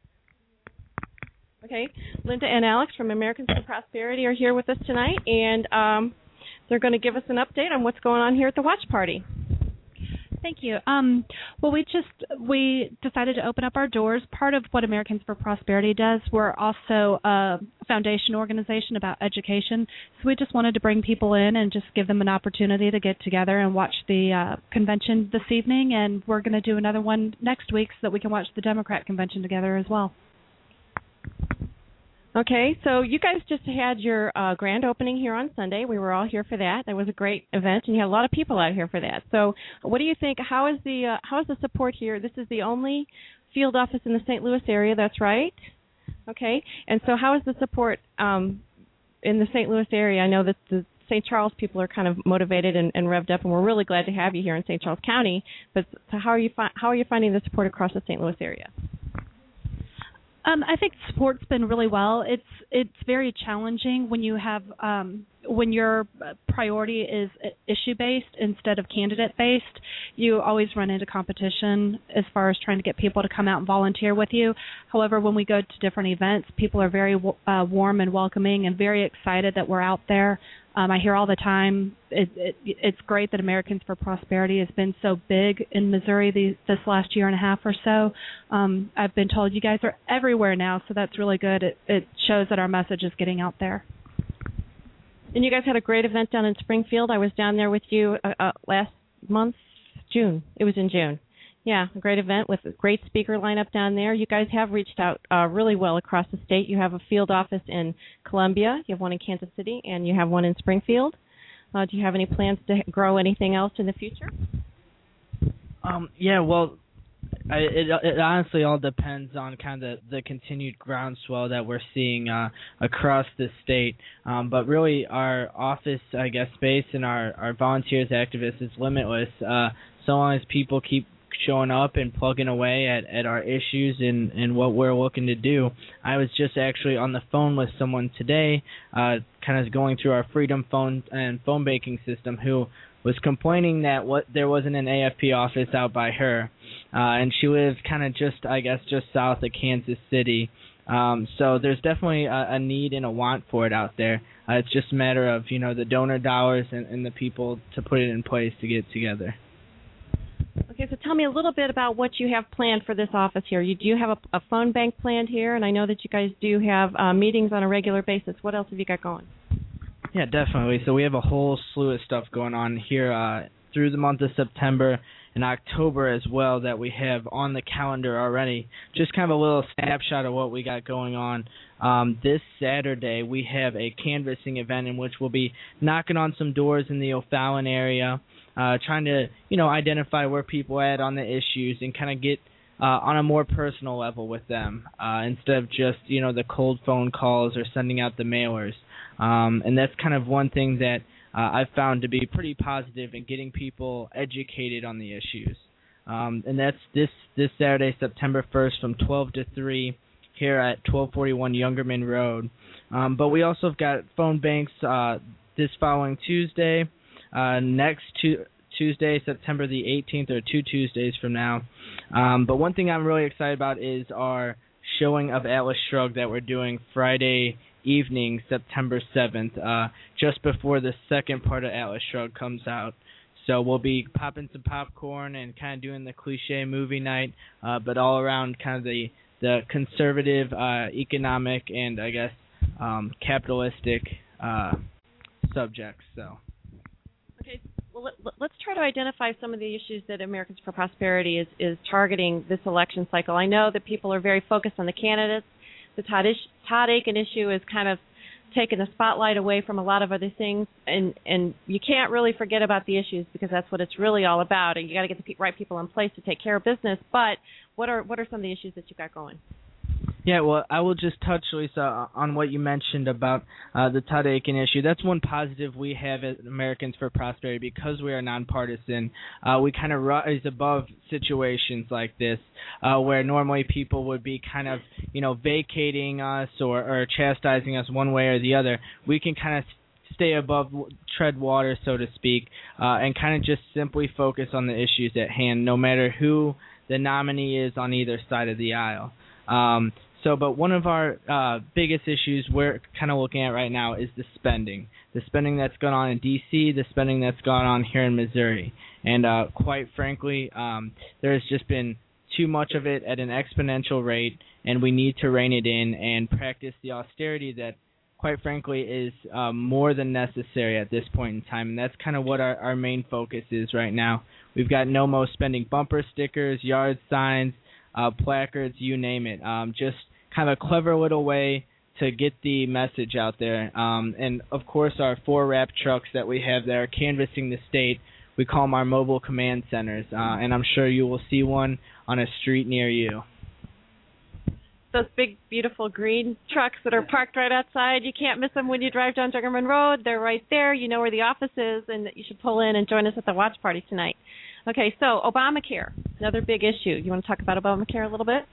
Okay, Linda and Alex from Americans for Prosperity are here with us tonight, and they're going to give us an update on what's going on here at the watch party. Thank you. Well, we decided to open up our doors. Part of what Americans for Prosperity does, we're also a foundation organization about education. So we just wanted to bring people in and just give them an opportunity to get together and watch the convention this evening. And we're going to do another one next week so that we can watch the Democrat convention together as well. Okay, so you guys just had your grand opening here on Sunday. We were all here for that. That was a great event, and you had a lot of people out here for that. So, what do you think? How is the support here? This is the only field office in the St. Louis area. That's right. Okay, and so how is the support in the St. Louis area? I know that the St. Charles people are kind of motivated and revved up, and we're really glad to have you here in St. Charles County. But so how are you finding the support across the St. Louis area? I think support's been really well. It's very challenging when you have when your priority is issue based instead of candidate based. You always run into competition as far as trying to get people to come out and volunteer with you. However, when we go to different events, people are very warm and welcoming and very excited that we're out there. I hear all the time, it's great that Americans for Prosperity has been so big in Missouri this last year and a half or so. I've been told you guys are everywhere now, so that's really good. It shows that our message is getting out there. And you guys had a great event down in Springfield. I was down there with you last month, June. It was in June. Yeah, a great event with a great speaker lineup down there. You guys have reached out really well across the state. You have a field office in Columbia, you have one in Kansas City, and you have one in Springfield. Do you have any plans to grow anything else in the future? Yeah, well, it honestly all depends on kind of the continued groundswell that we're seeing across the state. But really, our office, I guess, space and our volunteers, activists is limitless. So long as people keep showing up and plugging away at our issues and what we're looking to do. I was just actually on the phone with someone today, kind of going through our Freedom Phone and phone banking system, who was complaining that there wasn't an AFP office out by her, and she lives kind of just south of Kansas City. So there's definitely a need and a want for it out there. It's just a matter of, the donor dollars and the people to put it in place to get it together. Okay, so tell me a little bit about what you have planned for this office here. You do have a phone bank planned here, and I know that you guys do have meetings on a regular basis. What else have you got going? Yeah, definitely. So we have a whole slew of stuff going on here through the month of September and October as well that we have on the calendar already. Just kind of a little snapshot of what we got going on. This Saturday we have a canvassing event in which we'll be knocking on some doors in the O'Fallon area, trying to, identify where people are at on the issues and kind of get on a more personal level with them instead of just, the cold phone calls or sending out the mailers. And that's kind of one thing that I've found to be pretty positive in getting people educated on the issues. And that's this Saturday, September 1st from 12 to 3 here at 1241 Youngerman Road. But we also have got phone banks this following Tuesday, next Tuesday, September the 18th, or 2 Tuesdays from now. But one thing I'm really excited about is our showing of Atlas Shrugged that we're doing Friday evening, September 7th, just before the second part of Atlas Shrugged comes out. So we'll be popping some popcorn and kind of doing the cliche movie night, but all around kind of the conservative, economic, and I guess capitalistic subjects. So. Okay. Well, let's try to identify some of the issues that Americans for Prosperity is targeting this election cycle. I know that people are very focused on the candidates. The Todd Akin issue is kind of taking the spotlight away from a lot of other things, and you can't really forget about the issues because that's what it's really all about. And you got to get the right people in place to take care of business. But what are some of the issues that you got going? Yeah, well, I will just touch, Lisa, on what you mentioned about the Todd Akin issue. That's one positive we have at Americans for Prosperity. Because we are nonpartisan, we kind of rise above situations like this where normally people would be kind of, vacating us or chastising us one way or the other. We can kind of stay above, tread water, so to speak, and kind of just simply focus on the issues at hand, no matter who the nominee is on either side of the aisle. But one of our biggest issues we're kind of looking at right now is the spending that's going on in D.C., the spending that's gone on here in Missouri. And quite frankly, there's just been too much of it at an exponential rate, and we need to rein it in and practice the austerity that, quite frankly, is more than necessary at this point in time. And that's kind of what our main focus is right now. We've got no more spending bumper stickers, yard signs, placards, you name it. Just kind of a clever little way to get the message out there. And, of course, our 4 wrap trucks that we have there canvassing the state, we call them our mobile command centers. And I'm sure you will see one on a street near you. Those big, beautiful green trucks that are parked right outside, you can't miss them when you drive down Juggerman Road. They're right there. You know where the office is, and you should pull in and join us at the watch party tonight. Okay, so Obamacare, another big issue. You want to talk about Obamacare a little bit?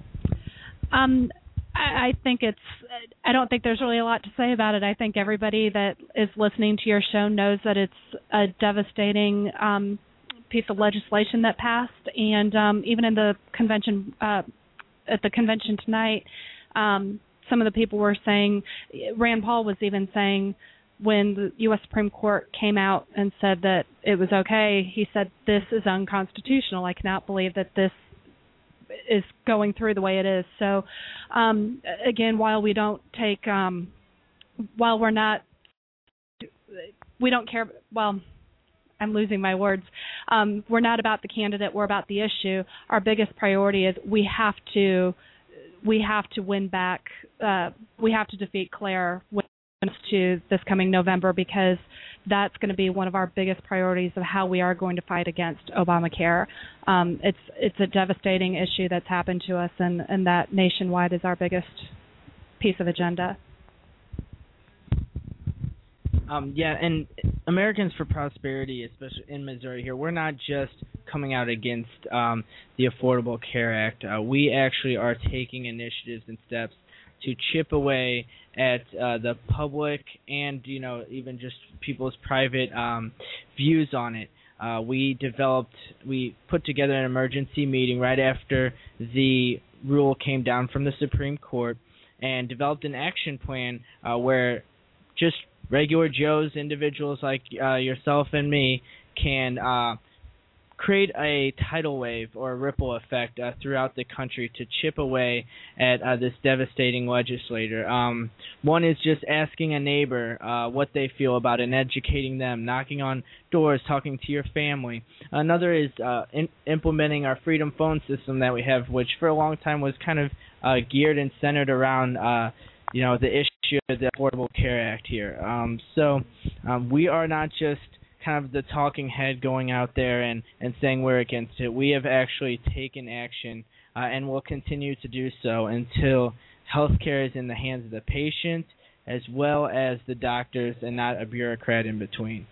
I think I don't think there's really a lot to say about it. I think everybody that is listening to your show knows that it's a devastating piece of legislation that passed, and even in the convention, at the convention tonight, some of the people were saying, Rand Paul was even saying, when the U.S. Supreme Court came out and said that it was okay, he said, this is unconstitutional. I cannot believe that this is going through the way it is. So, again, while we don't take, while we're not, we don't care, well, I'm losing my words. We're not about the candidate, we're about the issue. Our biggest priority is we have to win back, we have to defeat Claire to this coming November, because that's going to be one of our biggest priorities of how we are going to fight against Obamacare. It's a devastating issue that's happened to us, and that nationwide is our biggest piece of agenda. And Americans for Prosperity, especially in Missouri here, we're not just coming out against the Affordable Care Act. We actually are taking initiatives and steps to chip away at the public and, even just people's private views on it. We put together an emergency meeting right after the rule came down from the Supreme Court and developed an action plan where just regular Joes, individuals like yourself and me, can create a tidal wave or a ripple effect throughout the country to chip away at this devastating legislator. One is just asking a neighbor what they feel about it and educating them, knocking on doors, talking to your family. Another is implementing our Freedom Phone system that we have, which for a long time was kind of geared and centered around the issue of the Affordable Care Act here. So we are not just kind of the talking head going out there and saying we're against it. We have actually taken action and will continue to do so until healthcare is in the hands of the patient as well as the doctors and not a bureaucrat in between.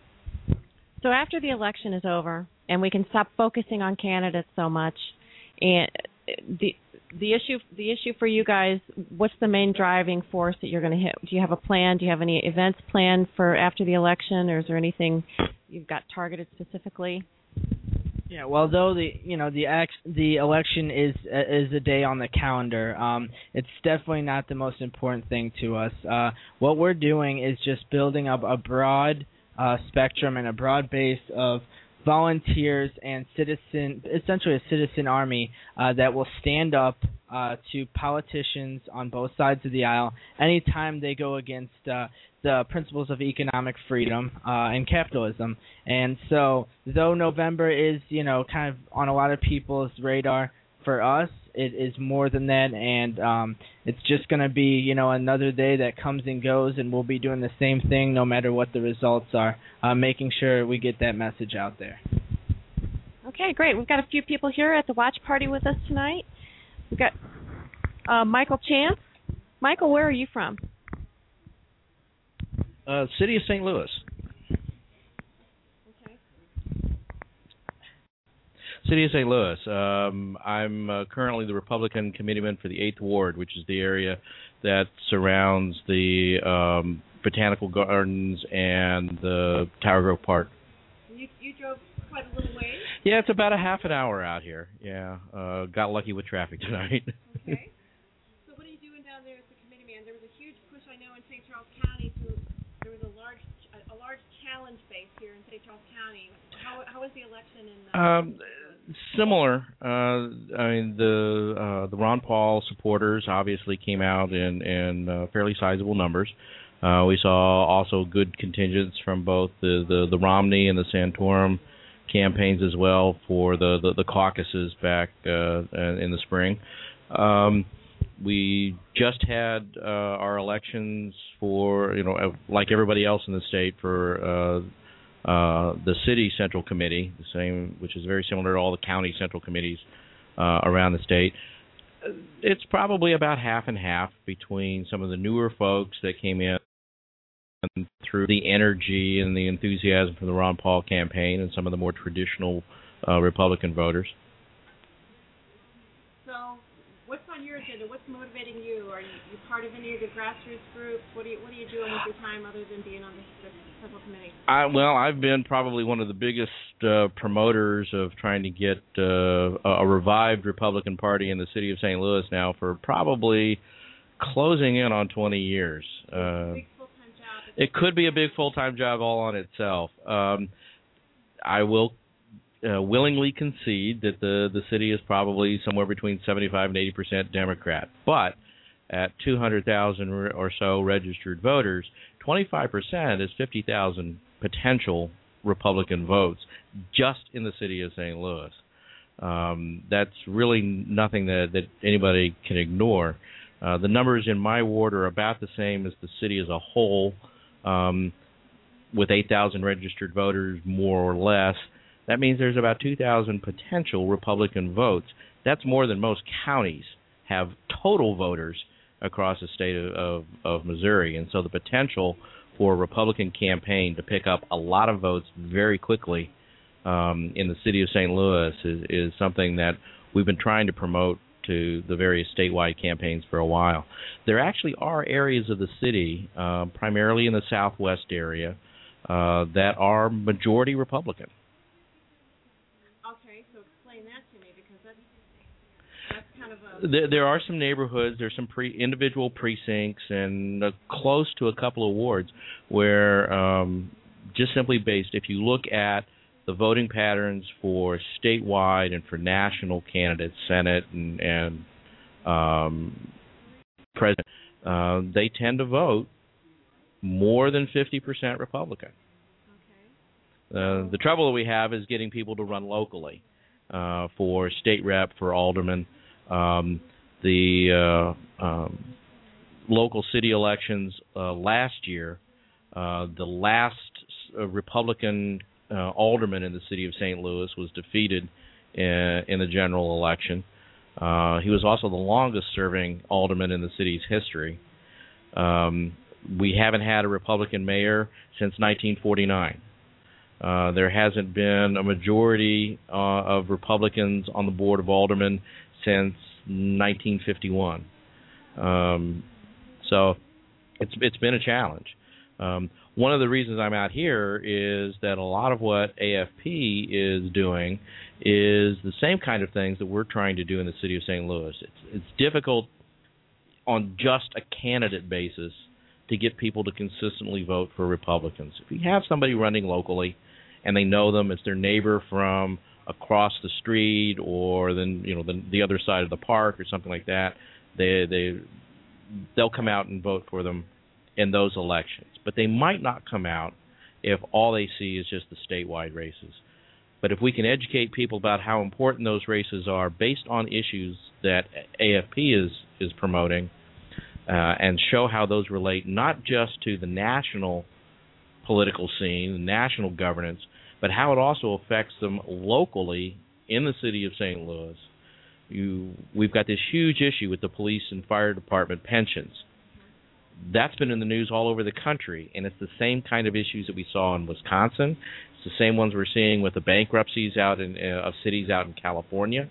So after the election is over and we can stop focusing on candidates so much, and the issue for you guys, what's the main driving force that you're going to hit? Do you have a plan? Do you have any events planned for after the election, or is there anything you've got targeted specifically? Yeah, well, though the election is a day on the calendar, it's definitely not the most important thing to us. What we're doing is just building up a broad spectrum and a broad base of volunteers and essentially a citizen army that will stand up to politicians on both sides of the aisle anytime they go against the principles of economic freedom and capitalism. And so, though November is, kind of on a lot of people's radar, for us, it is more than that, and it's just going to be, another day that comes and goes, and we'll be doing the same thing no matter what the results are, making sure we get that message out there. Okay, great. We've got a few people here at the watch party with us tonight. We've got Michael Chance. Michael, where are you from? City of St. Louis. City of St. Louis. I'm currently the Republican committeeman for the 8th Ward, which is the area that surrounds the Botanical Gardens and the Tower Grove Park. You drove quite a little ways? Yeah, it's about a half an hour out here. Yeah, got lucky with traffic tonight. Okay. So what are you doing down there as the committeeman? There was a huge push, I know, in St. Charles County. There was a large challenge base here in St. Charles County. How was the election in similar. The Ron Paul supporters obviously came out in fairly sizable numbers. We saw also good contingents from both the Romney and the Santorum campaigns as well for the caucuses back in the spring. We just had our elections for, like everybody else in the state, for the city central committee, the same, which is very similar to all the county central committees around the state. It's probably about half and half between some of the newer folks that came in through the energy and the enthusiasm from the Ron Paul campaign and some of the more traditional Republican voters. So what's on your agenda? What's motivating you? Are you part of any of the grassroots groups? What are you doing with your time other than being on the central committee? I've been probably one of the biggest promoters of trying to get a revived Republican Party in the city of St. Louis now for probably closing in on 20 years. It could be a big full-time job all on itself. I will willingly concede that the city is probably somewhere between 75 and 80% Democrat. But at 200,000 or so registered voters, 25% is 50,000 potential Republican votes just in the city of St. Louis. That's really nothing that anybody can ignore. The numbers in my ward are about the same as the city as a whole, with 8,000 registered voters, more or less. That means there's about 2,000 potential Republican votes. That's more than most counties have total voters across the state of Missouri. And so the potential for a Republican campaign to pick up a lot of votes very quickly in the city of St. Louis is something that we've been trying to promote to the various statewide campaigns for a while. There actually are areas of the city, primarily in the southwest area, that are majority Republican. Okay, so explain that to me, because that's kind of a... There are some neighborhoods, there's some individual precincts, and close to a couple of wards where just simply based, if you look at the voting patterns for statewide and for national candidates, Senate and President, they tend to vote more than 50% Republican. The trouble that we have is getting people to run locally for state rep, for alderman. The local city elections last year, the last Republican alderman in the city of St. Louis was defeated in the general election. He was also the longest-serving alderman in the city's history. We haven't had a Republican mayor since 1949. There hasn't been a majority of Republicans on the board of aldermen since 1951. So it's been a challenge. One of the reasons I'm out here is that a lot of what AFP is doing is the same kind of things that we're trying to do in the city of St. Louis. It's difficult on just a candidate basis to get people to consistently vote for Republicans. If you have somebody running locally and they know them, it's their neighbor from across the street or the other side of the park or something like that, they'll come out and vote for them in those elections. But they might not come out if all they see is just the statewide races. But if we can educate people about how important those races are based on issues that AFP is promoting, and show how those relate not just to the national political scene, the national governance, but how it also affects them locally in the city of St. Louis. We've got this huge issue with the police and fire department pensions. That's been in the news all over the country, and it's the same kind of issues that we saw in Wisconsin. It's the same ones we're seeing with the bankruptcies out of cities out in California.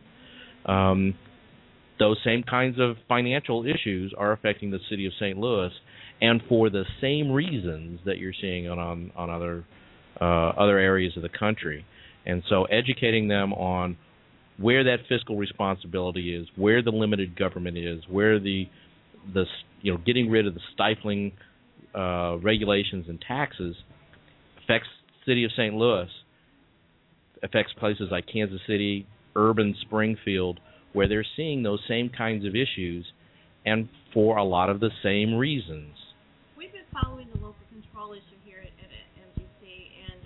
Those same kinds of financial issues are affecting the city of St. Louis, and for the same reasons that you're seeing on other areas of the country. And so educating them on where that fiscal responsibility is, where the limited government is, where the getting rid of the stifling regulations and taxes affects the city of St. Louis, affects places like Kansas City, urban Springfield, where they're seeing those same kinds of issues and for a lot of the same reasons. We've been following the local control issue here at MGC, and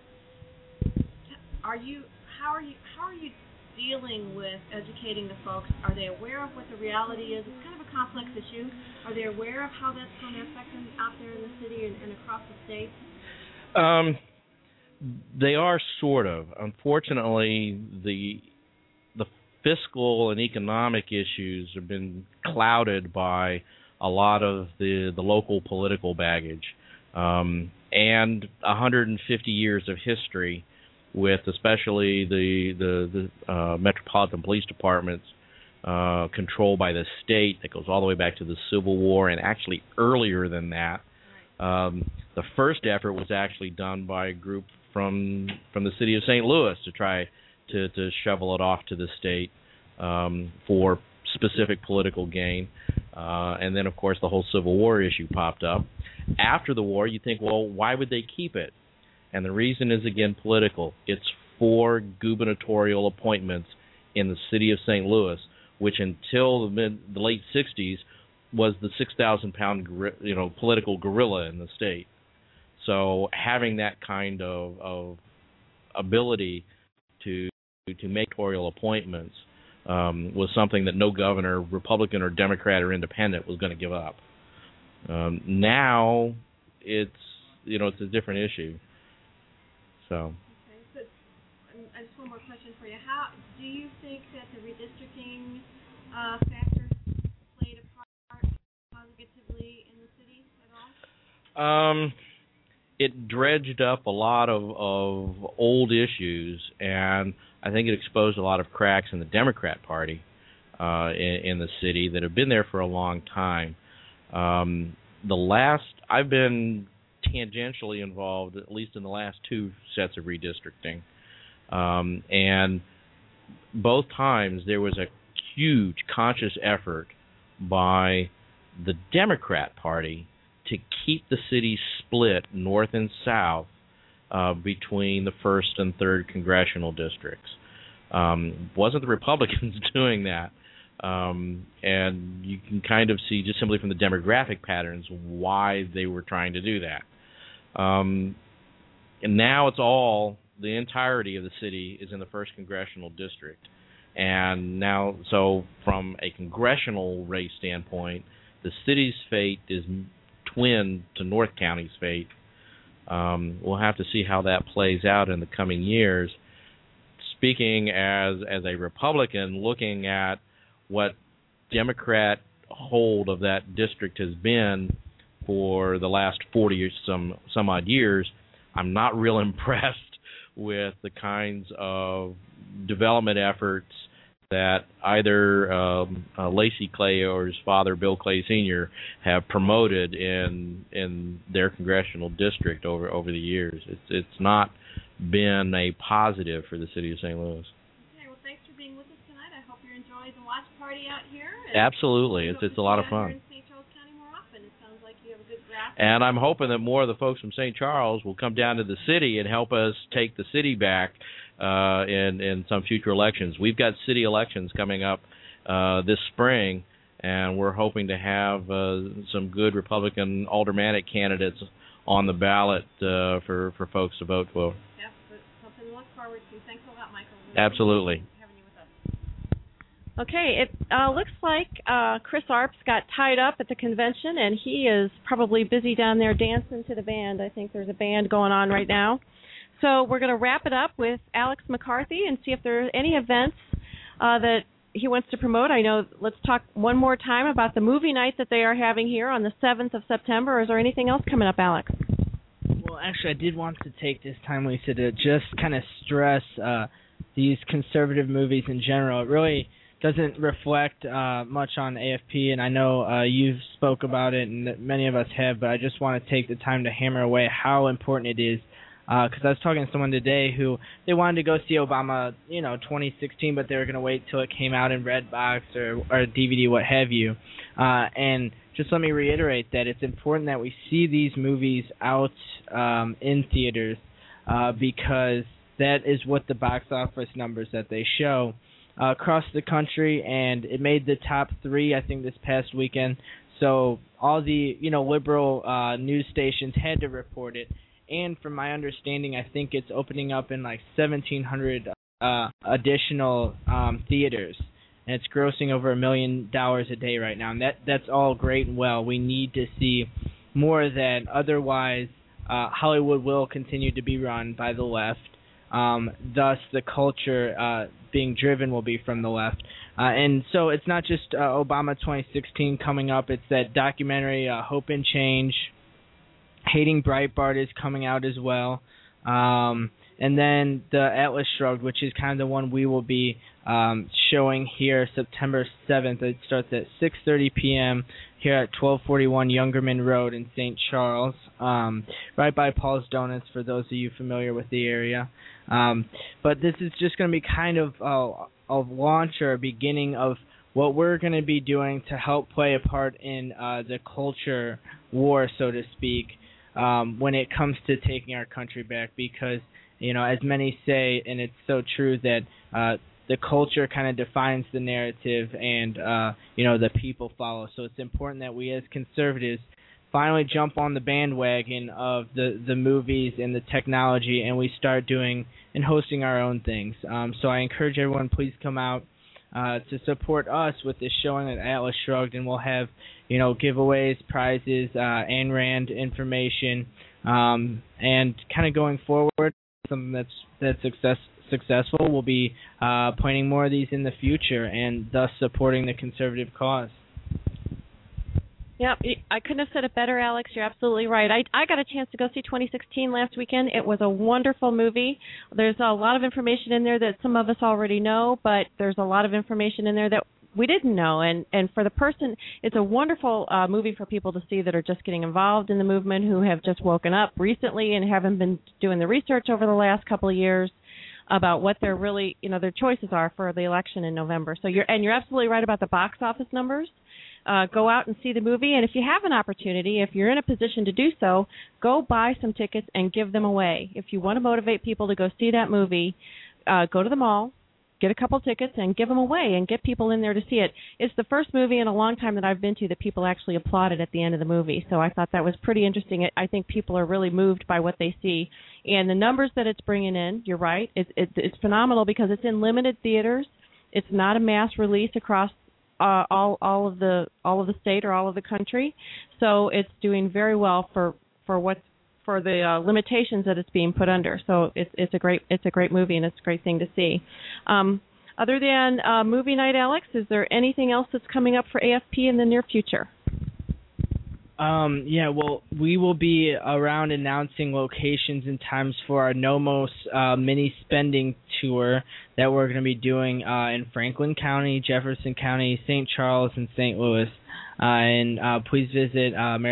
how are you dealing with educating the folks? Are they aware of what the reality is? It's kind of a complex issue. Are they aware of how that's going to affect them out there in the city and across the state? They are sort of. Unfortunately, the fiscal and economic issues have been clouded by a lot of the local political baggage, and 150 years of history with especially the Metropolitan Police Departments controlled by the state that goes all the way back to the Civil War and actually earlier than that. The first effort was actually done by a group from the city of St. Louis to try to shovel it off to the state for specific political gain. And then, of course, the whole Civil War issue popped up. After the war, you think, well, why would they keep it? And the reason is, again, political. It's for gubernatorial appointments in the city of St. Louis, which until the late 60s was the 6,000-pound political gorilla in the state. So having that kind of ability to make gubernatorial appointments was something that no governor, Republican or Democrat or Independent, was going to give up. Now it's a different issue. So. Okay, so just one more question for you. How do you think that the redistricting factor played a part positively in the city at all? it dredged up a lot of old issues, and I think it exposed a lot of cracks in the Democrat Party in the city that have been there for a long time. I've been tangentially involved, at least in the last two sets of redistricting, and both times there was a huge conscious effort by the Democrat Party to keep the city split north and south between the 1st and 3rd congressional districts. Wasn't the Republicans doing that? And you can kind of see just simply from the demographic patterns why they were trying to do that. And now it's the entirety of the city is in the 1st congressional district. And now, so from a congressional race standpoint, the city's fate is twin to North County's fate. We'll have to see how that plays out in the coming years. Speaking as a Republican, looking at what Democrat hold of that district has been for the last 40 or some odd years, I'm not real impressed with the kinds of development efforts that either Lacey Clay or his father, Bill Clay Sr., have promoted in their congressional district over the years. It's not been a positive for the city of St. Louis. Okay, well, thanks for being with us tonight. I hope you're enjoying the watch party out here. Absolutely. It's a lot of fun. In St. Charles County more often. It sounds like you have a good grasp. And I'm hoping that more of the folks from St. Charles will come down to the city and help us take the city back in some future elections. We've got city elections coming up this spring, and we're hoping to have some good Republican aldermanic candidates on the ballot for folks to vote for. Yep, but something to look forward to. Thanks a lot, Michael. Absolutely. Having you with us. Okay, it looks like Chris Arps got tied up at the convention, and he is probably busy down there dancing to the band. I think there's a band going on right now. So we're going to wrap it up with Alex McCarthy and see if there are any events that he wants to promote. I know, let's talk one more time about the movie night that they are having here on the 7th of September. Is there anything else coming up, Alex? Well, actually, I did want to take this time, Lisa, to just kind of stress these conservative movies in general. It really doesn't reflect much on AFP, and I know you've spoke about it, and many of us have, but I just want to take the time to hammer away how important it is. Because I was talking to someone today who they wanted to go see Obama, 2016, but they were going to wait till it came out in Redbox or DVD, what have you. And just let me reiterate that it's important that we see these movies out in theaters because that is what the box office numbers that they show across the country, and it made the top 3, I think, this past weekend. So all the liberal news stations had to report it. And from my understanding, I think it's opening up in like 1,700 additional theaters, and it's grossing over $1 million a day right now. And that's all great and well. We need to see more of that. Otherwise, Hollywood will continue to be run by the left. Thus, the culture being driven will be from the left. And so it's not just Obama 2016 coming up. It's that documentary, Hope and Change. Hating Breitbart is coming out as well. And then the Atlas Shrugged, which is kind of the one we will be showing here September 7th. It starts at 6:30 p.m. here at 1241 Youngerman Road in St. Charles, right by Paul's Donuts for those of you familiar with the area. But this is just going to be kind of a launch or a beginning of what we're going to be doing to help play a part in the culture war, so to speak, when it comes to taking our country back, because, as many say, and it's so true, that the culture kind of defines the narrative and, the people follow. So it's important that we as conservatives finally jump on the bandwagon of the movies and the technology, and we start doing and hosting our own things. So I encourage everyone, please come out to support us with this showing at Atlas Shrugged, and we'll have giveaways, prizes, Ayn Rand information, and kind of going forward, something that's successful. We'll be planning more of these in the future, and thus supporting the conservative cause. Yeah, I couldn't have said it better, Alex. You're absolutely right. I got a chance to go see 2016 last weekend. It was a wonderful movie. There's a lot of information in there that some of us already know, but there's a lot of information in there that we didn't know. And for the person, it's a wonderful movie for people to see that are just getting involved in the movement, who have just woken up recently and haven't been doing the research over the last couple of years about what their really, their choices are for the election in November. So you're absolutely right about the box office numbers. Go out and see the movie, and if you have an opportunity, if you're in a position to do so, go buy some tickets and give them away. If you want to motivate people to go see that movie, go to the mall, get a couple tickets, and give them away and get people in there to see it. It's the first movie in a long time that I've been to that people actually applauded at the end of the movie, so I thought that was pretty interesting. I think people are really moved by what they see. And the numbers that it's bringing in, you're right, it's phenomenal because it's in limited theaters. It's not a mass release across all of the state or all of the country, so it's doing very well for the limitations that it's being put under. So it's a great movie, and it's a great thing to see. Other than movie night, Alex, is there anything else that's coming up for AFP in the near future? Yeah, well, we will be around announcing locations and times for our Nomos mini spending tour that we're going to be doing in Franklin County, Jefferson County, St. Charles, and St. Louis. And please visit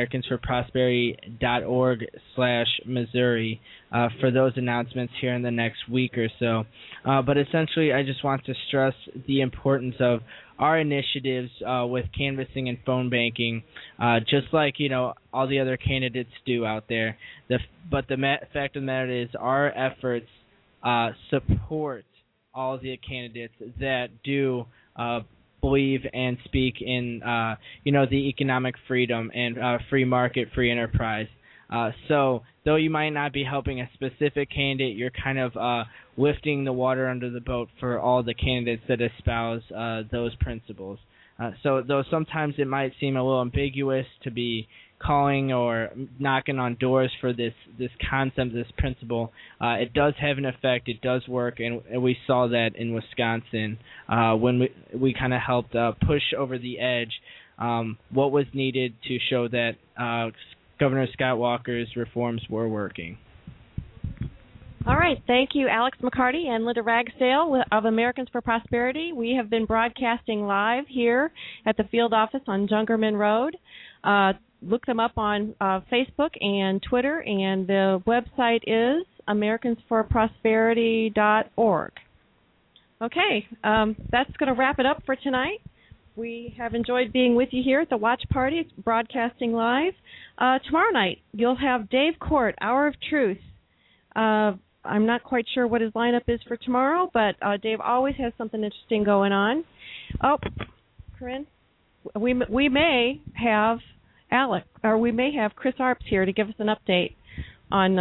AmericansForProsperity.org/Missouri for those announcements here in the next week or so. But essentially, I just want to stress the importance of our initiatives with canvassing and phone banking, just like all the other candidates do out there. But the fact of the matter is, our efforts support all the candidates that do believe and speak in the economic freedom and free market, free enterprise. So though you might not be helping a specific candidate, you're kind of lifting the water under the boat for all the candidates that espouse those principles. So though sometimes it might seem a little ambiguous to be calling or knocking on doors for this concept, this principle, it does have an effect. It does work, and we saw that in Wisconsin when we kind of helped push over the edge what was needed to show that Governor Scott Walker's reforms were working. All right. Thank you, Alex McCarty and Linda Ragsdale of Americans for Prosperity. We have been broadcasting live here at the field office on Jungerman Road. Look them up on Facebook and Twitter, and the website is AmericansForProsperity.org. Okay. That's going to wrap it up for tonight. We have enjoyed being with you here at the Watch Party. It's broadcasting live. Tomorrow night, you'll have Dave Court, Hour of Truth. I'm not quite sure what his lineup is for tomorrow, but Dave always has something interesting going on. Oh, Corinne, we may have Alex, or we may have Chris Arps here to give us an update on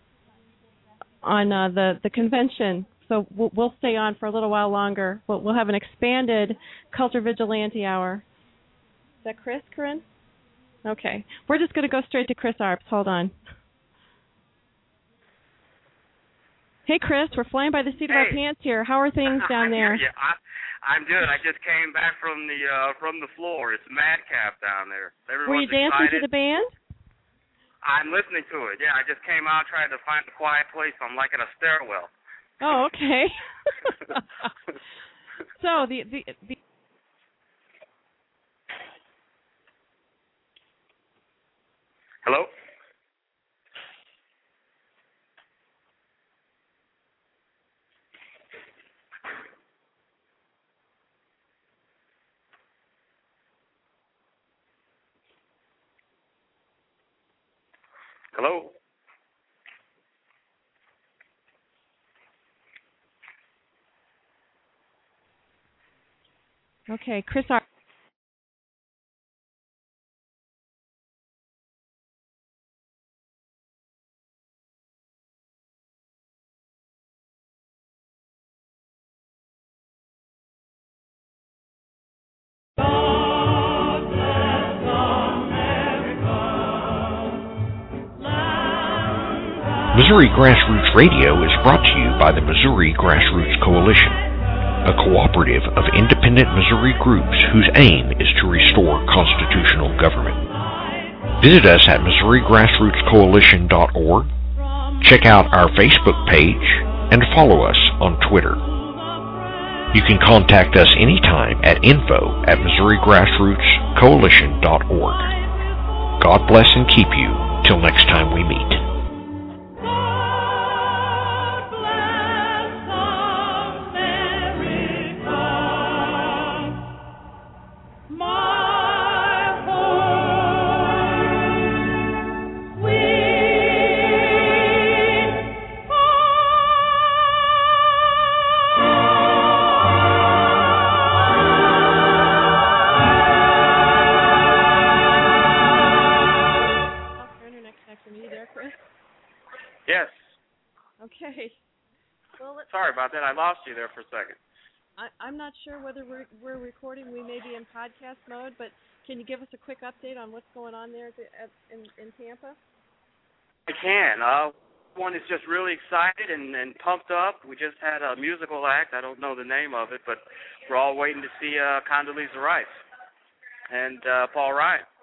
the convention. So we'll stay on for a little while longer. We'll have an expanded Culture Vigilante Hour. Is that Chris, Corinne? Okay. We're just going to go straight to Chris Arps. Hold on. Hey, Chris, we're flying by the seat of our pants here. How are things down there? Yeah, I'm good. I just came back from the floor. It's madcap down there. Everyone's Were you dancing excited. to the band? I'm listening to it. Yeah, I just came out trying to find a quiet place. I'm like in a stairwell. Oh, okay. So the Hello? Hello? Okay, Chris Arps. Missouri Grassroots Radio is brought to you by the Missouri Grassroots Coalition, a cooperative of independent Missouri groups whose aim is to restore constitutional government. Visit us at MissouriGrassrootsCoalition.org. Check out our Facebook page and follow us on Twitter. You can contact us anytime at info@MissouriGrassrootsCoalition.org. God bless and keep you till next time we meet. Okay. Well, sorry about that. I lost you there for a second. I'm not sure whether we're recording. We may be in podcast mode, but can you give us a quick update on what's going on there in Tampa? I can. One is just really excited and pumped up. We just had a musical act. I don't know the name of it, but we're all waiting to see Condoleezza Rice and Paul Ryan.